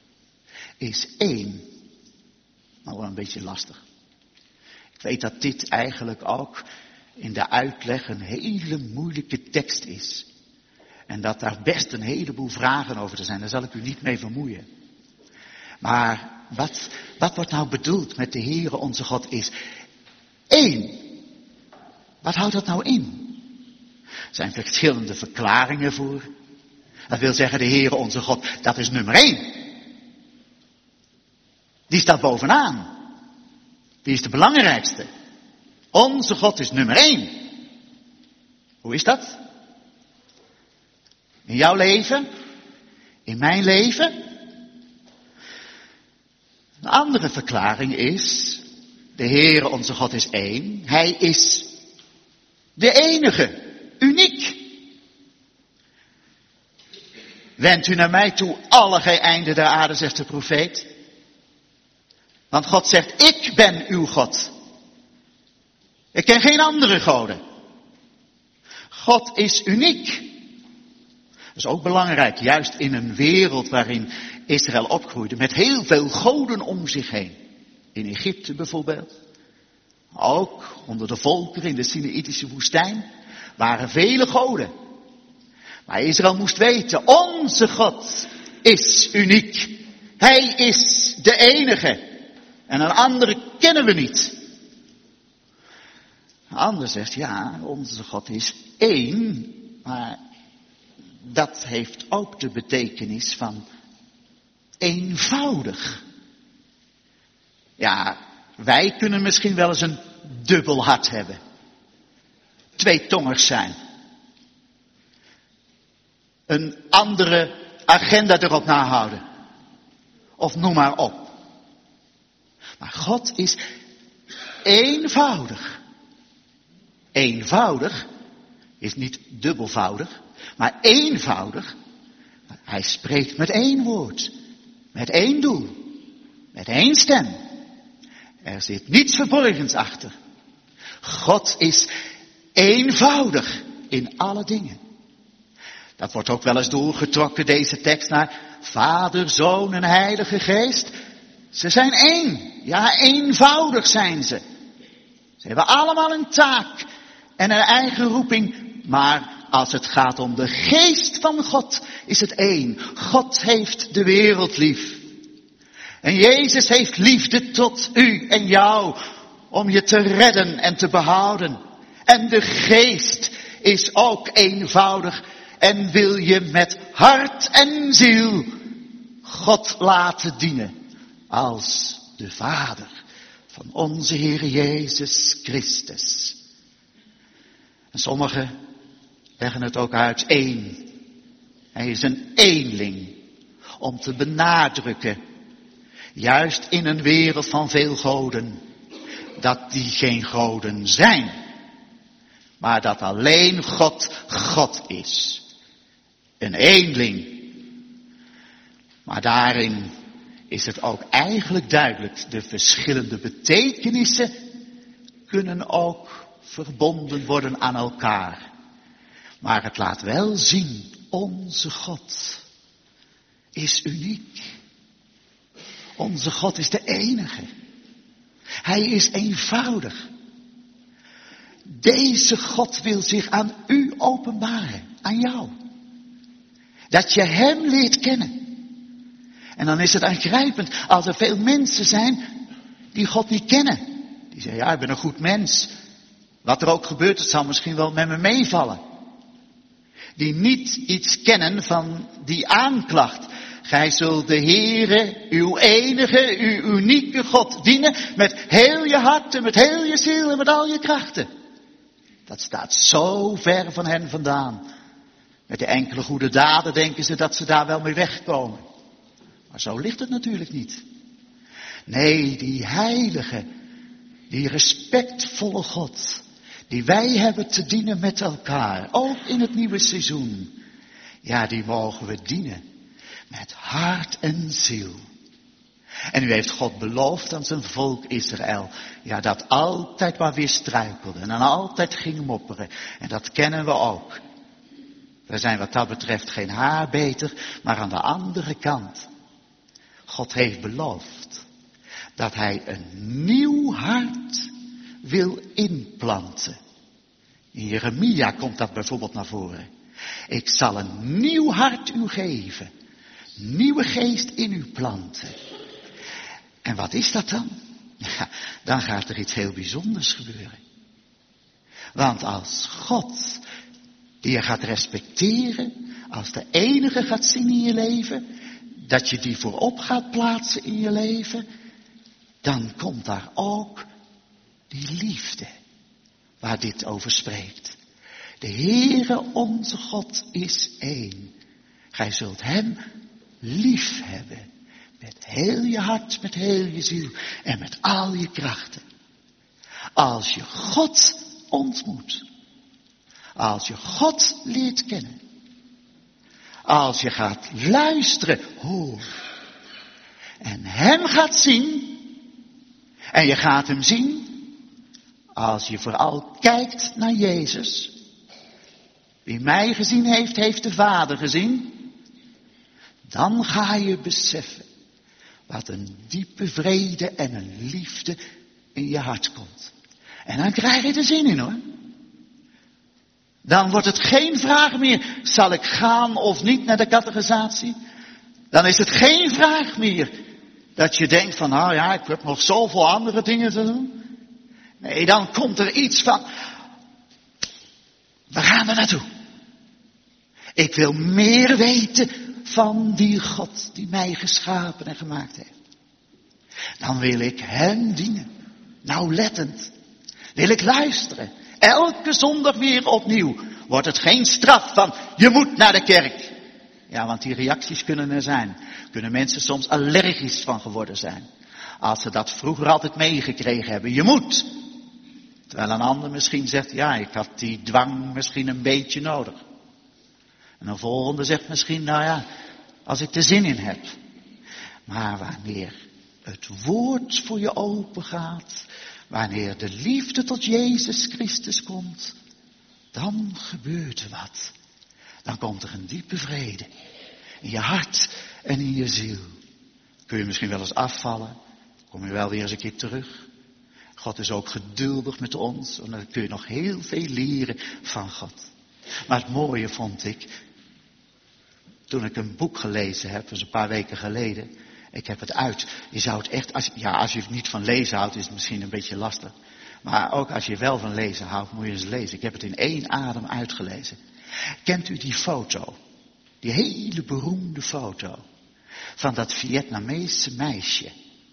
is één. Nou, wel een beetje lastig. Ik weet dat dit eigenlijk ook in de uitleg een hele moeilijke tekst is. En dat daar best een heleboel vragen over te zijn. Daar zal ik u niet mee vermoeien. Maar wat wordt nou bedoeld met de Heere onze God is één. Wat houdt dat nou in? Er zijn verschillende verklaringen voor. Dat wil zeggen, de Heere onze God, dat is nummer 1. Die staat bovenaan. Die is de belangrijkste. Onze God is nummer 1. Hoe is dat? In jouw leven? In mijn leven? Een andere verklaring is, de Heere onze God is één. Hij is de enige, uniek. Wend u naar mij toe, alle gij einden der aarde, zegt de profeet. Want God zegt, ik ben uw God. Ik ken geen andere goden. God is uniek. Dat is ook belangrijk, juist in een wereld waarin Israël opgroeide, met heel veel goden om zich heen. In Egypte bijvoorbeeld. Ook onder de volkeren in de Sinaïtische woestijn waren vele goden. Maar Israël moest weten, onze God is uniek. Hij is de enige. En een andere kennen we niet. Een ander zegt, ja, onze God is één. Maar dat heeft ook de betekenis van eenvoudig. Ja, wij kunnen misschien wel eens een dubbel hart hebben. Tweetongig zijn. Een andere agenda erop nahouden. Of noem maar op. Maar God is eenvoudig. Eenvoudig is niet dubbelvoudig, maar eenvoudig. Hij spreekt met één woord, met één doel, met één stem. Er zit niets verborgens achter. God is eenvoudig in alle dingen. Dat wordt ook wel eens doorgetrokken, deze tekst, naar Vader, Zoon en Heilige Geest. Ze zijn één. Ja, eenvoudig zijn ze. Ze hebben allemaal een taak en een eigen roeping. Maar als het gaat om de geest van God, is het één. God heeft de wereld lief. En Jezus heeft liefde tot u en jou, om je te redden en te behouden. En de geest is ook eenvoudig en wil je met hart en ziel God laten dienen als de Vader van onze Heer Jezus Christus. En sommigen leggen het ook uit één. Hij is een eenling. Om te benadrukken, juist in een wereld van veel goden, dat die geen goden zijn. Maar dat alleen God God is. Een eenling. Maar daarin is het ook eigenlijk duidelijk. De verschillende betekenissen kunnen ook verbonden worden aan elkaar. Maar het laat wel zien, onze God is uniek. Onze God is de enige. Hij is eenvoudig. Deze God wil zich aan u openbaren, aan jou. Dat je hem leert kennen. En dan is het aangrijpend als er veel mensen zijn die God niet kennen. Die zeggen, ja, ik ben een goed mens. Wat er ook gebeurt, het zal misschien wel met me meevallen. Die niet iets kennen van die aanklacht. Gij zult de Heere, uw enige, uw unieke God dienen met heel je hart en met heel je ziel en met al je krachten. Dat staat zo ver van hen vandaan. Met de enkele goede daden denken ze dat ze daar wel mee wegkomen. Maar zo ligt het natuurlijk niet. Nee, die heilige, die respectvolle God, die wij hebben te dienen met elkaar, ook in het nieuwe seizoen. Ja, die mogen we dienen met hart en ziel. En u heeft God beloofd aan zijn volk Israël. Ja, dat altijd maar weer struikelde en dan altijd ging mopperen. En dat kennen we ook. We zijn wat dat betreft geen haar beter, maar aan de andere kant. God heeft beloofd dat hij een nieuw hart wil inplanten. In Jeremia komt dat bijvoorbeeld naar voren. Ik zal een nieuw hart u geven. Nieuwe geest in u planten. En wat is dat dan? Ja, dan gaat er iets heel bijzonders gebeuren. Want als God, die je gaat respecteren, als de enige gaat zien in je leven, dat je die voorop gaat plaatsen in je leven, dan komt daar ook die liefde, waar dit over spreekt. De Heere onze God is één. Gij zult hem lief hebben. Met heel je hart, met heel je ziel en met al je krachten. Als je God ontmoet. Als je God leert kennen. Als je gaat luisteren, hoor. En hem gaat zien. En je gaat hem zien. Als je vooral kijkt naar Jezus. Wie mij gezien heeft, heeft de Vader gezien. Dan ga je beseffen wat een diepe vrede en een liefde in je hart komt. En dan krijg je er zin in, hoor. Dan wordt het geen vraag meer, zal ik gaan of niet naar de catechisatie? Dan is het geen vraag meer dat je denkt van, nou ja, ik heb nog zoveel andere dingen te doen. Nee, dan komt er iets van, waar gaan we naartoe? Ik wil meer weten van die God die mij geschapen en gemaakt heeft. Dan wil ik hem dienen. Nauwlettend. Wil ik luisteren. Elke zondag weer opnieuw. Wordt het geen straf van, je moet naar de kerk. Ja, want die reacties kunnen er zijn. Kunnen mensen soms allergisch van geworden zijn. Als ze dat vroeger altijd meegekregen hebben. Je moet. Terwijl een ander misschien zegt, ja, ik had die dwang misschien een beetje nodig. En een volgende zegt misschien, nou ja, als ik er zin in heb. Maar wanneer het woord voor je open gaat, wanneer de liefde tot Jezus Christus komt, dan gebeurt er wat. Dan komt er een diepe vrede in je hart en in je ziel. Kun je misschien wel eens afvallen, kom je wel weer eens een keer terug. God is ook geduldig met ons en dan kun je nog heel veel leren van God. Maar het mooie vond ik, toen ik een boek gelezen heb, dus een paar weken geleden. Ik heb het uit. Je zou het echt, als je niet van lezen houdt, is het misschien een beetje lastig. Maar ook als je wel van lezen houdt, moet je eens lezen. Ik heb het in één adem uitgelezen. Kent u die foto? Die hele beroemde foto. Van dat Vietnamese meisje.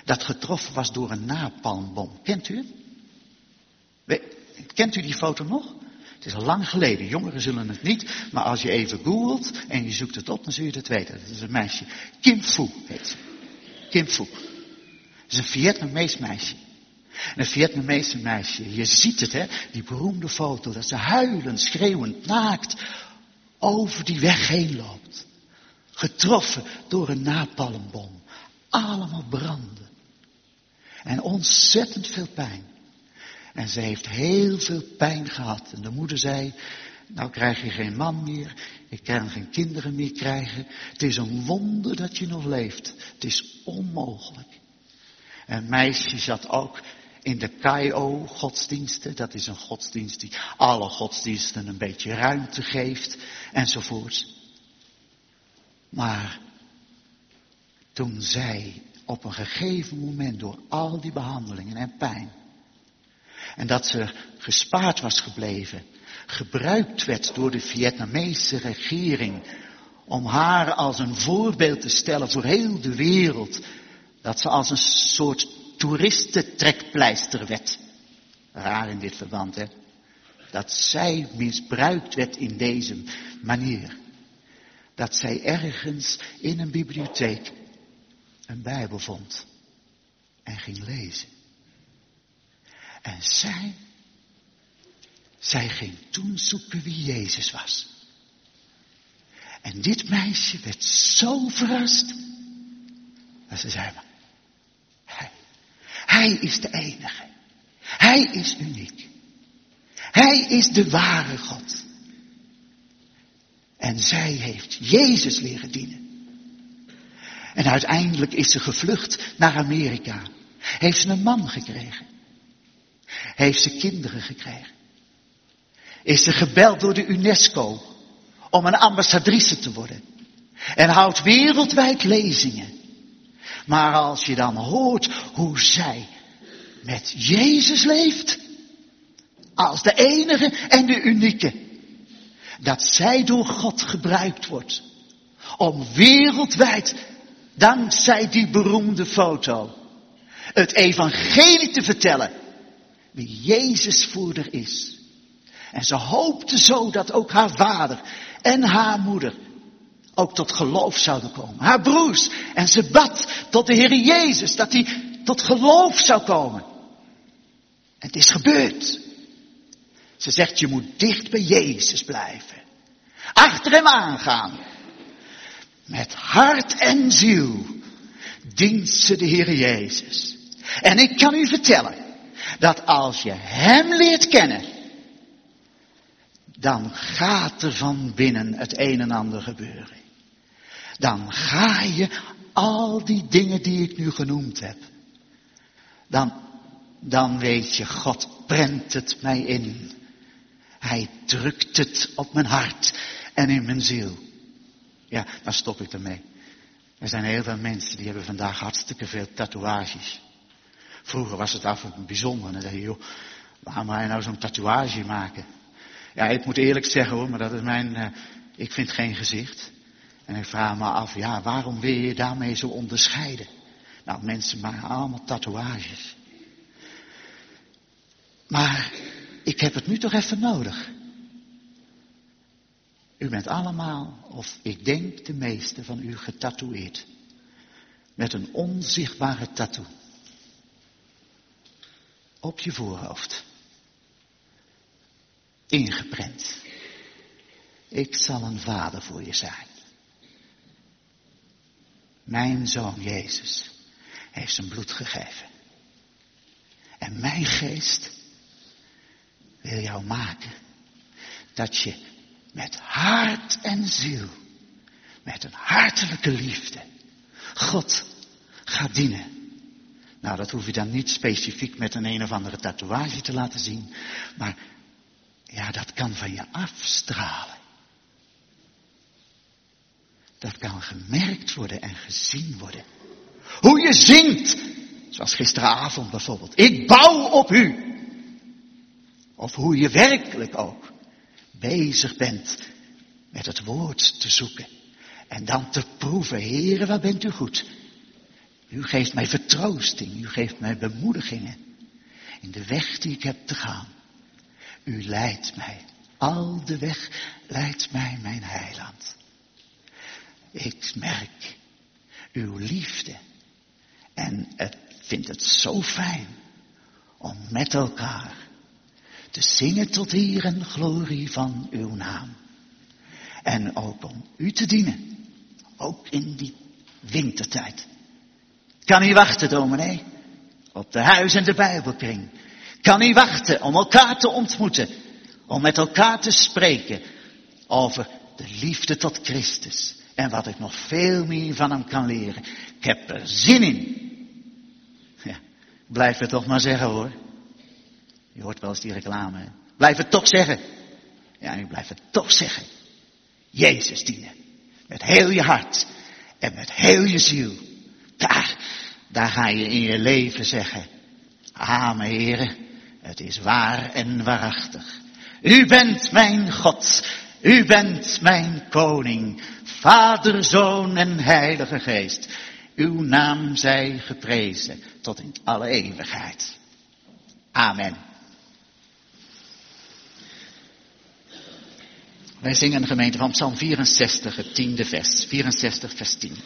Dat getroffen was door een napalmbom. Kent u het? Kent u die foto nog? Het is al lang geleden. Jongeren zullen het niet. Maar als je even googelt en je zoekt het op, dan zul je het weten. Dat is een meisje. Kim Phu heet ze. Kim Phu. Dat is een Vietnamees meisje. En een Vietnamese meisje. Je ziet het, hè. Die beroemde foto. Dat ze huilend, schreeuwend, naakt over die weg heen loopt. Getroffen door een napalmbom. Allemaal branden. En ontzettend veel pijn. En ze heeft heel veel pijn gehad. En de moeder zei, nou krijg je geen man meer. Je kan geen kinderen meer krijgen. Het is een wonder dat je nog leeft. Het is onmogelijk. En het meisje zat ook in de KIO godsdiensten. Dat is een godsdienst die alle godsdiensten een beetje ruimte geeft. Enzovoorts. Maar toen zij op een gegeven moment door al die behandelingen en pijn. En dat ze gespaard was gebleven. Gebruikt werd door de Vietnamese regering. Om haar als een voorbeeld te stellen voor heel de wereld. Dat ze als een soort toeristentrekpleister werd. Raar in dit verband, hè. Dat zij misbruikt werd in deze manier. Dat zij ergens in een bibliotheek een Bijbel vond. En ging lezen. En zij ging toen zoeken wie Jezus was. En dit meisje werd zo verrast. Dat ze zei, hij is de enige. Hij is uniek. Hij is de ware God. En zij heeft Jezus leren dienen. En uiteindelijk is ze gevlucht naar Amerika. Heeft ze een man gekregen. Heeft ze kinderen gekregen. Is ze gebeld door de UNESCO om een ambassadrice te worden. En houdt wereldwijd lezingen. Maar als je dan hoort hoe zij met Jezus leeft. Als de enige en de unieke. Dat zij door God gebruikt wordt. Om wereldwijd, dankzij die beroemde foto, het evangelie te vertellen. Wie Jezus voor haar is. En ze hoopte zo dat ook haar vader en haar moeder ook tot geloof zouden komen. Haar broers. En ze bad tot de Heer Jezus dat hij tot geloof zou komen. En het is gebeurd. Ze zegt, je moet dicht bij Jezus blijven. Achter hem aangaan. Met hart en ziel dient ze de Heer Jezus. En ik kan u vertellen, dat als je hem leert kennen, dan gaat er van binnen het een en ander gebeuren. Dan ga je al die dingen die ik nu genoemd heb. Dan weet je, God prent het mij in. Hij drukt het op mijn hart en in mijn ziel. Ja, dan stop ik ermee. Er zijn heel veel mensen die hebben vandaag hartstikke veel tatoeages. Vroeger was het af en toe bijzonder. En dan dacht je, joh, waarom ga je nou zo'n tatoeage maken? Ja, ik moet eerlijk zeggen hoor, maar dat is ik vind geen gezicht. En ik vraag me af, ja, waarom wil je daarmee zo onderscheiden? Nou, mensen maken allemaal tatoeages. Maar ik heb het nu toch even nodig. U bent allemaal, of ik denk de meeste van u, getatoeëerd. Met een onzichtbare tattoo. Op je voorhoofd. Ingeprent. Ik zal een vader voor je zijn. Mijn zoon Jezus heeft zijn bloed gegeven. En mijn geest wil jou maken dat je met hart en ziel, met een hartelijke liefde, God gaat dienen. Nou, dat hoef je dan niet specifiek met een of andere tatoeage te laten zien, maar ja, dat kan van je afstralen. Dat kan gemerkt worden en gezien worden. Hoe je zingt, zoals gisteravond bijvoorbeeld. Ik bouw op u. Of hoe je werkelijk ook bezig bent met het woord te zoeken. En dan te proeven, Heere, wat bent u goed. U geeft mij vertroosting. U geeft mij bemoedigingen. In de weg die ik heb te gaan. U leidt mij. Al de weg leidt mij mijn heiland. Ik merk uw liefde. En vind het zo fijn om met elkaar te zingen tot eer en glorie van uw naam. En ook om u te dienen. Ook in die wintertijd. Kan niet wachten, dominee. Op de huis- en de Bijbelkring. Kan niet wachten om elkaar te ontmoeten. Om met elkaar te spreken over de liefde tot Christus. En wat ik nog veel meer van hem kan leren. Ik heb er zin in. Ja, blijf het toch maar zeggen hoor. Je hoort wel eens die reclame. Hè? Blijf het toch zeggen. Ja, nu blijf het toch zeggen. Jezus dienen. Met heel je hart. En met heel je ziel. Daar ga je in je leven zeggen. Amen, Heere. Het is waar en waarachtig. U bent mijn God. U bent mijn koning. Vader, Zoon en Heilige Geest. Uw naam zij geprezen tot in alle eeuwigheid. Amen. Wij zingen de gemeente van Psalm 64, het 10e vers. 64 vers 10.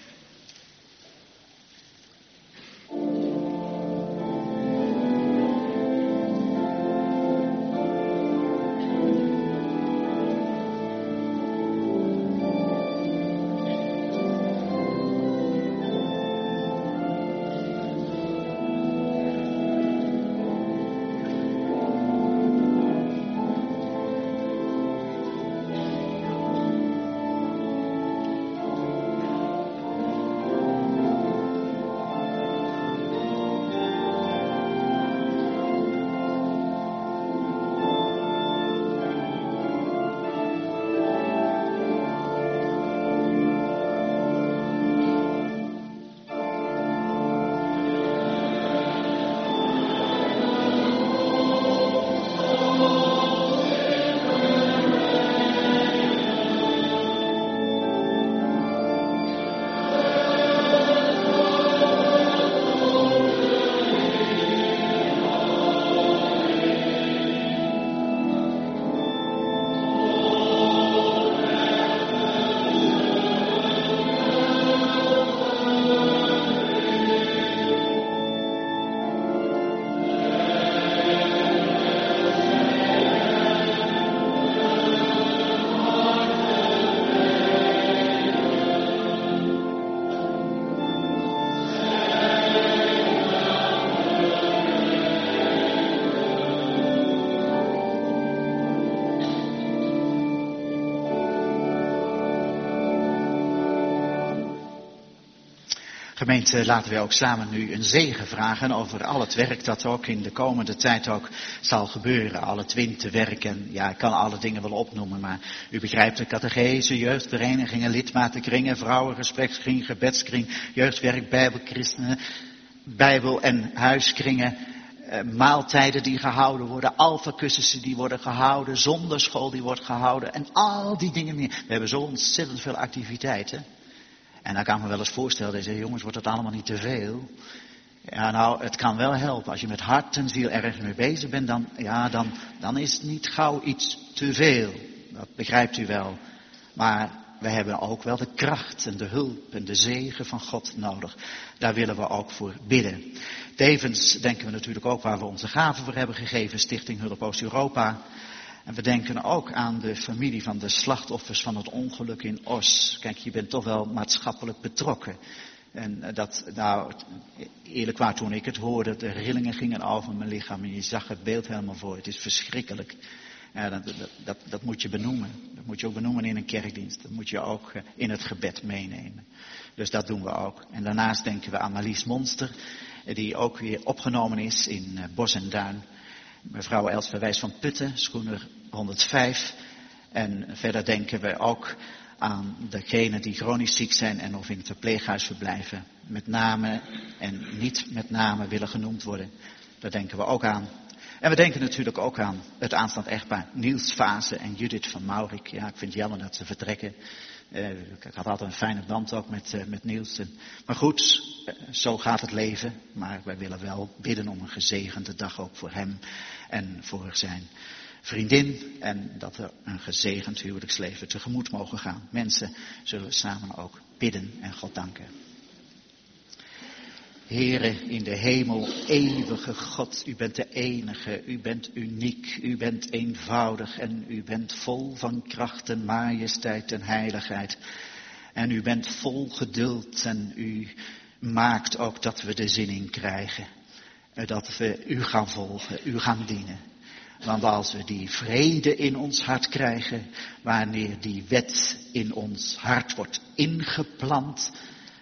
Gemeente, laten wij ook samen nu een zegen vragen over al het werk dat ook in de komende tijd ook zal gebeuren. Al het winterwerk en ja, ik kan alle dingen wel opnoemen, maar u begrijpt de catechese, jeugdverenigingen, lidmatenkringen, vrouwengesprekskring, gebedskring, jeugdwerk, bijbelchristenen, bijbel- en huiskringen, maaltijden die gehouden worden, alfacursussen die worden gehouden, zonderschool die wordt gehouden en al die dingen meer. We hebben zo ontzettend veel activiteiten. En dan kan ik me wel eens voorstellen, dat je zegt, jongens, wordt het allemaal niet te veel? Ja, nou, het kan wel helpen. Als je met hart en ziel ergens mee bezig bent, dan is het niet gauw iets te veel. Dat begrijpt u wel. Maar we hebben ook wel de kracht en de hulp en de zegen van God nodig. Daar willen we ook voor bidden. Tevens denken we natuurlijk ook waar we onze gaven voor hebben gegeven, Stichting Hulp Oost-Europa. En we denken ook aan de familie van de slachtoffers van het ongeluk in Os. Kijk, je bent toch wel maatschappelijk betrokken. En dat, nou, eerlijk waar, toen ik het hoorde, de rillingen gingen over mijn lichaam en je zag het beeld helemaal voor. Het is verschrikkelijk. Ja, dat moet je benoemen. Dat moet je ook benoemen in een kerkdienst. Dat moet je ook in het gebed meenemen. Dus dat doen we ook. En daarnaast denken we aan Marlies Monster, die ook weer opgenomen is in Bos en Duin. Mevrouw Els Verwijs van Putten, Schoener 105. En verder denken we ook aan degenen die chronisch ziek zijn en of in het verpleeghuis verblijven. Met name en niet met name willen genoemd worden. Daar denken we ook aan. En we denken natuurlijk ook aan het aanstaand echtpaar Niels Vase en Judith van Maurik. Ja, ik vind het jammer dat ze vertrekken. Ik had altijd een fijne band ook met Niels. Maar goed, zo gaat het leven. Maar wij willen wel bidden om een gezegende dag ook voor hem en voor zijn vriendin. En dat we een gezegend huwelijksleven tegemoet mogen gaan. Mensen, zullen we samen ook bidden en God danken. Heere in de hemel, eeuwige God, u bent de enige, u bent uniek, u bent eenvoudig en u bent vol van kracht en majesteit en heiligheid. En u bent vol geduld en u maakt ook dat we de zin in krijgen. Dat we u gaan volgen, u gaan dienen. Want als we die vrede in ons hart krijgen, wanneer die wet in ons hart wordt ingeplant,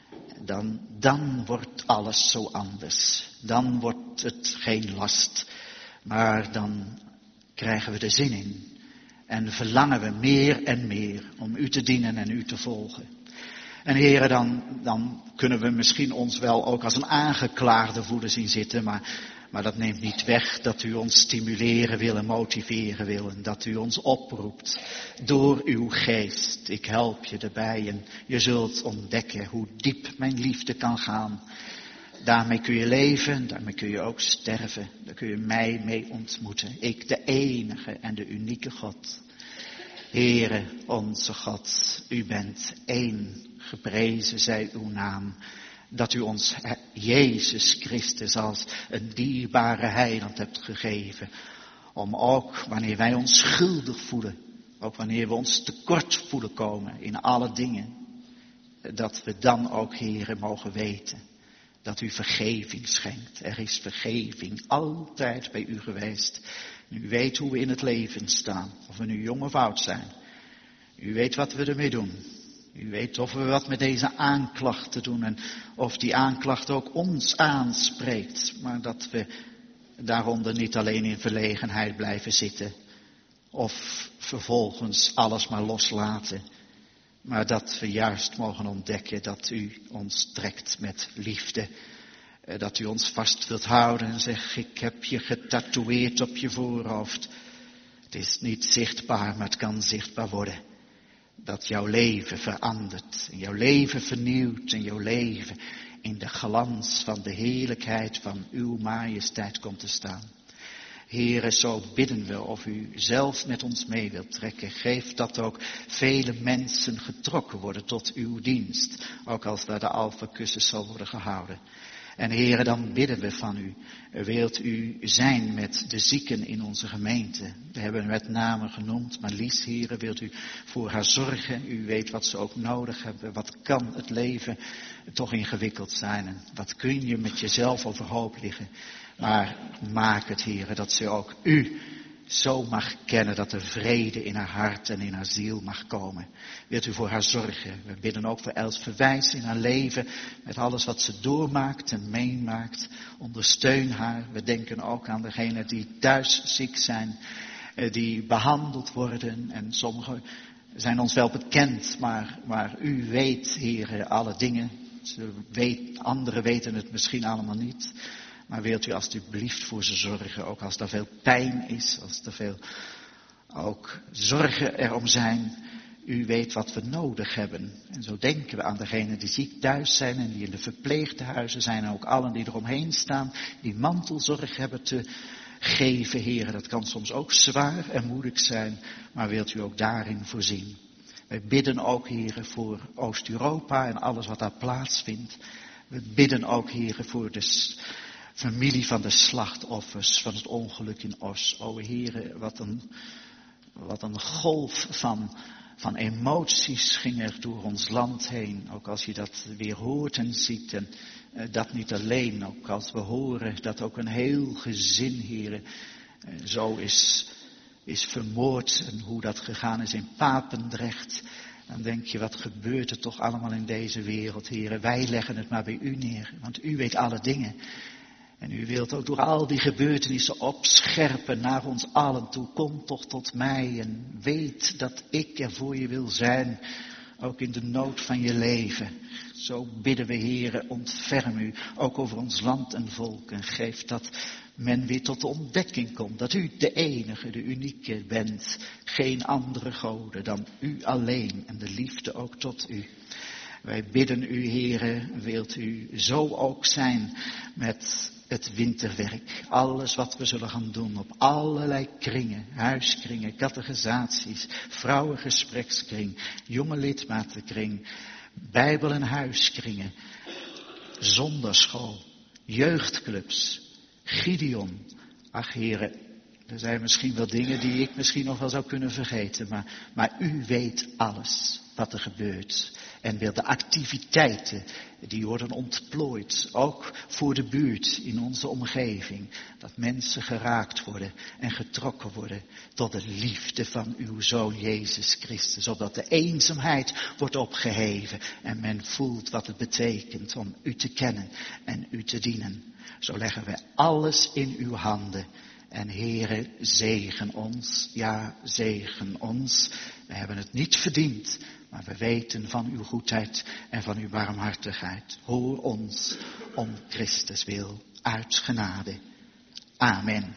dan wordt alles zo anders. Dan wordt het geen last, maar dan krijgen we de zin in. En verlangen we meer en meer om u te dienen en u te volgen. En heren, dan kunnen we misschien ons wel ook als een aangeklaagde voelen zien zitten, maar dat neemt niet weg dat u ons stimuleren wil en motiveren wil. En dat u ons oproept door uw geest. Ik help je erbij en je zult ontdekken hoe diep mijn liefde kan gaan. Daarmee kun je leven, daarmee kun je ook sterven. Daar kun je mij mee ontmoeten. Ik, de enige en de unieke God. Heere, onze God, u bent één. Geprezen zij uw naam. Dat u ons Jezus Christus als een dierbare heiland hebt gegeven. Om ook wanneer wij ons schuldig voelen. Ook wanneer we ons tekort voelen komen in alle dingen. Dat we dan ook, Heere, mogen weten. Dat u vergeving schenkt. Er is vergeving altijd bij u geweest. U weet hoe we in het leven staan. Of we nu jong of oud zijn. U weet wat we ermee doen. U weet of we wat met deze aanklachten doen en of die aanklacht ook ons aanspreekt. Maar dat we daaronder niet alleen in verlegenheid blijven zitten of vervolgens alles maar loslaten. Maar dat we juist mogen ontdekken dat u ons trekt met liefde. Dat u ons vast wilt houden en zegt, ik heb je getatoeëerd op je voorhoofd. Het is niet zichtbaar, maar het kan zichtbaar worden. Dat jouw leven verandert, en jouw leven vernieuwt en jouw leven in de glans van de heerlijkheid van uw majesteit komt te staan. Heere, zo bidden we of u zelf met ons mee wilt trekken. Geef dat ook vele mensen getrokken worden tot uw dienst, ook als daar de alfa-cursus zal worden gehouden. En Heere, dan bidden we van u. Wilt u zijn met de zieken in onze gemeente? We hebben met name genoemd, maar Lies, Heere, wilt u voor haar zorgen? U weet wat ze ook nodig hebben. Wat kan het leven toch ingewikkeld zijn? En wat kun je met jezelf overhoop liggen? Maar maak het, Heere, dat ze ook u zo mag kennen, dat er vrede in haar hart en in haar ziel mag komen. Wilt u voor haar zorgen? We bidden ook voor Els Verwijs in haar leven, met alles wat ze doormaakt en meemaakt. Ondersteun haar. We denken ook aan degenen die thuis ziek zijn, die behandeld worden. En sommigen zijn ons wel bekend, maar u weet, Heere, alle dingen. Anderen weten het misschien allemaal niet. Maar wilt u alstublieft voor ze zorgen, ook als er veel pijn is, als er veel ook zorgen erom zijn. U weet wat we nodig hebben. En zo denken we aan degenen die ziek thuis zijn en die in de verpleegtehuizen zijn. En ook allen die eromheen staan, die mantelzorg hebben te geven, Heere. Dat kan soms ook zwaar en moeilijk zijn, maar wilt u ook daarin voorzien. Wij bidden ook, Heere, voor Oost-Europa en alles wat daar plaatsvindt. We bidden ook, Heere, voor de familie van de slachtoffers van het ongeluk in Os. O Heere, wat een golf van emoties ging er door ons land heen. Ook als je dat weer hoort en ziet. En dat niet alleen. Ook als we horen dat ook een heel gezin, Heere, zo is vermoord. En hoe dat gegaan is in Papendrecht. Dan denk je, wat gebeurt er toch allemaal in deze wereld, Heere. Wij leggen het maar bij u neer. Want u weet alle dingen. En u wilt ook door al die gebeurtenissen opscherpen naar ons allen toe. Kom toch tot mij en weet dat ik er voor je wil zijn. Ook in de nood van je leven. Zo bidden we, Heere, ontferm u ook over ons land en volk. En geef dat men weer tot de ontdekking komt dat u de enige, de unieke bent. Geen andere goden dan u alleen en de liefde ook tot u. Wij bidden u, Heere, wilt u zo ook zijn met het winterwerk. Alles wat we zullen gaan doen op allerlei kringen, huiskringen, catechisaties, vrouwengesprekskring, jonge lidmatenkring, bijbel- en huiskringen, zondagschool, jeugdclubs, Gideon. Ach, Heere, er zijn misschien wel dingen die ik misschien nog wel zou kunnen vergeten, maar u weet alles wat er gebeurt. En wil de activiteiten die worden ontplooid, ook voor de buurt in onze omgeving, dat mensen geraakt worden en getrokken worden tot de liefde van uw Zoon Jezus Christus. Opdat de eenzaamheid wordt opgeheven en men voelt wat het betekent om u te kennen en u te dienen. Zo leggen we alles in uw handen. En Heere, zegen ons, ja, zegen ons. We hebben het niet verdiend, maar we weten van uw goedheid en van uw barmhartigheid. Hoor ons om Christus wil, uit genade. Amen.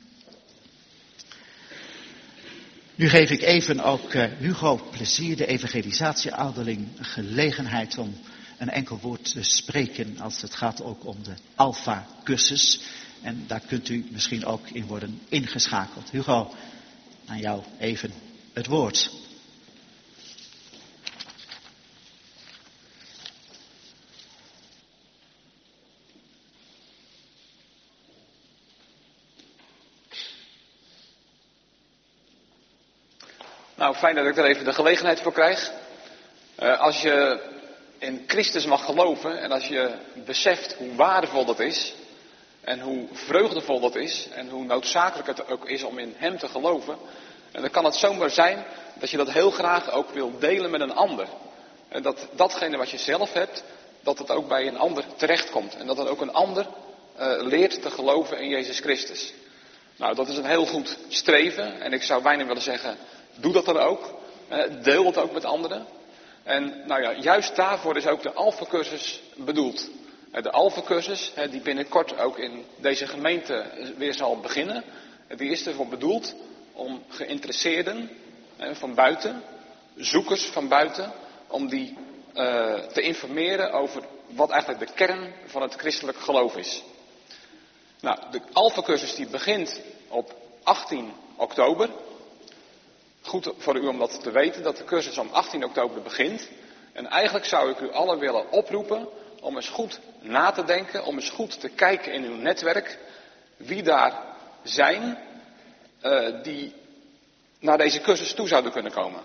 Nu geef ik even ook Hugo Plezier, de evangelisatieouderling, gelegenheid om een enkel woord te spreken als het gaat ook om de Alpha-cursus. En daar kunt u misschien ook in worden ingeschakeld. Hugo, aan jou even het woord. Nou, fijn dat ik er even de gelegenheid voor krijg. Als je in Christus mag geloven en als je beseft hoe waardevol dat is en hoe vreugdevol dat is en hoe noodzakelijk het ook is om in Hem te geloven, en dan kan het zomaar zijn dat je dat heel graag ook wil delen met een ander. En dat datgene wat je zelf hebt, dat het ook bij een ander terechtkomt. En dat het ook een ander leert te geloven in Jezus Christus. Nou, dat is een heel goed streven. En ik zou bijna willen zeggen, doe dat dan ook. Deel het ook met anderen. En nou ja, juist daarvoor is ook de Alpha-cursus bedoeld. De Alpha-cursus, die binnenkort ook in deze gemeente weer zal beginnen, die is ervoor bedoeld om geïnteresseerden van buiten, zoekers van buiten, om die te informeren over wat eigenlijk de kern van het christelijk geloof is. Nou, de Alpha-cursus die begint op 18 oktober. Goed voor u om dat te weten, dat de cursus om 18 oktober begint. En eigenlijk zou ik u allen willen oproepen om eens goed na te denken, om eens goed te kijken in uw netwerk, wie daar zijn die naar deze cursus toe zouden kunnen komen.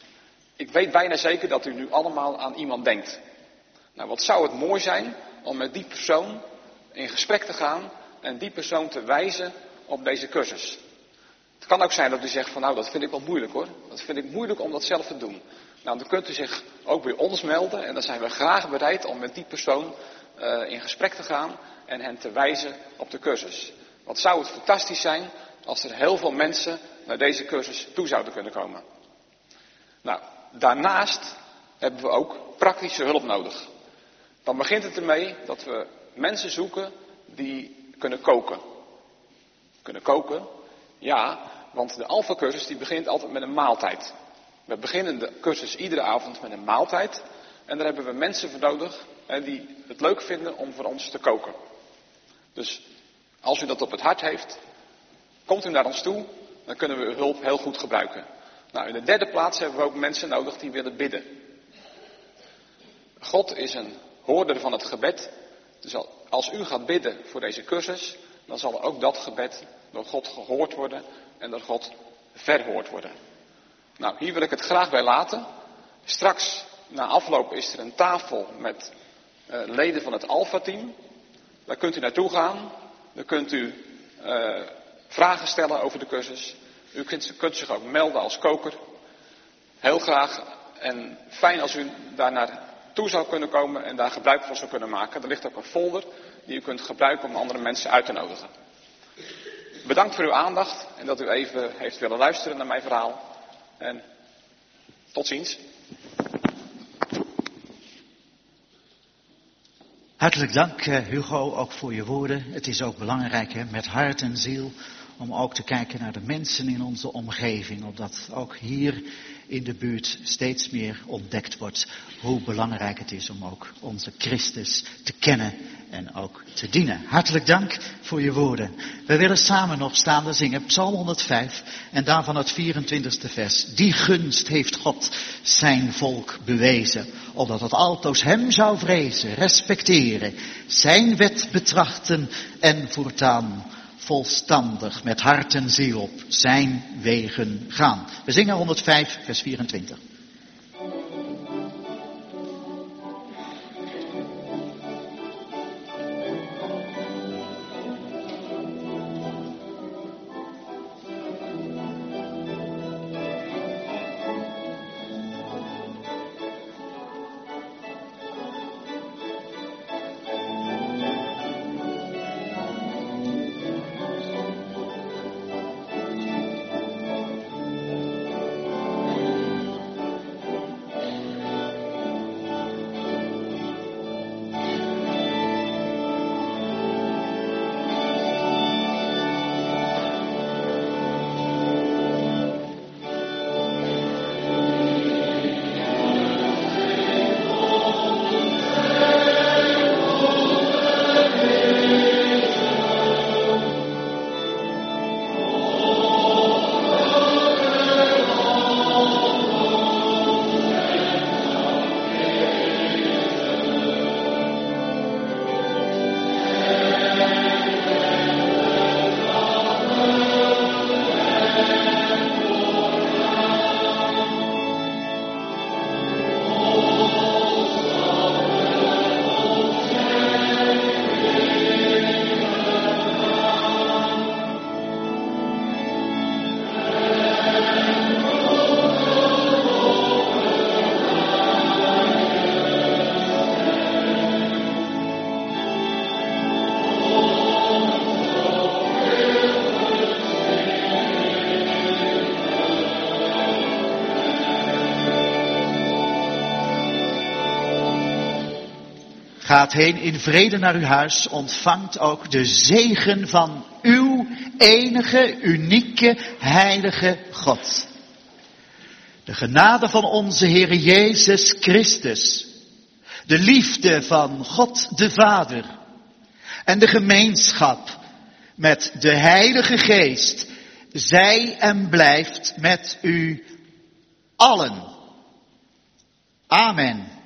Ik weet bijna zeker dat u nu allemaal aan iemand denkt. Nou, wat zou het mooi zijn om met die persoon in gesprek te gaan en die persoon te wijzen op deze cursus. Het kan ook zijn dat u zegt van nou, dat vind ik wel moeilijk hoor. Dat vind ik moeilijk om dat zelf te doen. Nou, dan kunt u zich ook bij ons melden en dan zijn we graag bereid om met die persoon in gesprek te gaan en hen te wijzen op de cursus. Wat zou het fantastisch zijn als er heel veel mensen naar deze cursus toe zouden kunnen komen. Nou, daarnaast hebben we ook praktische hulp nodig. Dan begint het ermee dat we mensen zoeken die kunnen koken. Kunnen koken? Ja, want de Alpha-cursus die begint altijd met een maaltijd. We beginnen de cursus iedere avond met een maaltijd. En daar hebben we mensen voor nodig die het leuk vinden om voor ons te koken. Dus als u dat op het hart heeft, komt u naar ons toe, dan kunnen we uw hulp heel goed gebruiken. Nou, in de derde plaats hebben we ook mensen nodig die willen bidden. God is een hoorder van het gebed. Dus als u gaat bidden voor deze cursus, dan zal ook dat gebed door God gehoord worden en door God verhoord worden. Nou, hier wil ik het graag bij laten. Straks, na afloop, is er een tafel met leden van het Alpha-team. Daar kunt u naartoe gaan. Dan kunt u vragen stellen over de cursus. U kunt zich ook melden als koker. Heel graag en fijn als u daar naartoe zou kunnen komen en daar gebruik van zou kunnen maken. Er ligt ook een folder die u kunt gebruiken om andere mensen uit te nodigen. Bedankt voor uw aandacht en dat u even heeft willen luisteren naar mijn verhaal. En tot ziens. Hartelijk dank Hugo, ook voor je woorden. Het is ook belangrijk met hart en ziel om ook te kijken naar de mensen in onze omgeving. Opdat ook hier in de buurt steeds meer ontdekt wordt hoe belangrijk het is om ook onze Christus te kennen en ook te dienen. Hartelijk dank voor je woorden. We willen samen nog staande zingen Psalm 105 en daarvan het 24e vers. Die gunst heeft God zijn volk bewezen, opdat het altoos hem zou vrezen, respecteren, zijn wet betrachten en voortaan volstandig met hart en ziel op zijn wegen gaan. We zingen 105 vers 24. Gaat heen in vrede naar uw huis, ontvangt ook de zegen van uw enige, unieke, heilige God. De genade van onze Heere Jezus Christus, de liefde van God de Vader en de gemeenschap met de Heilige Geest, zij en blijft met u allen. Amen.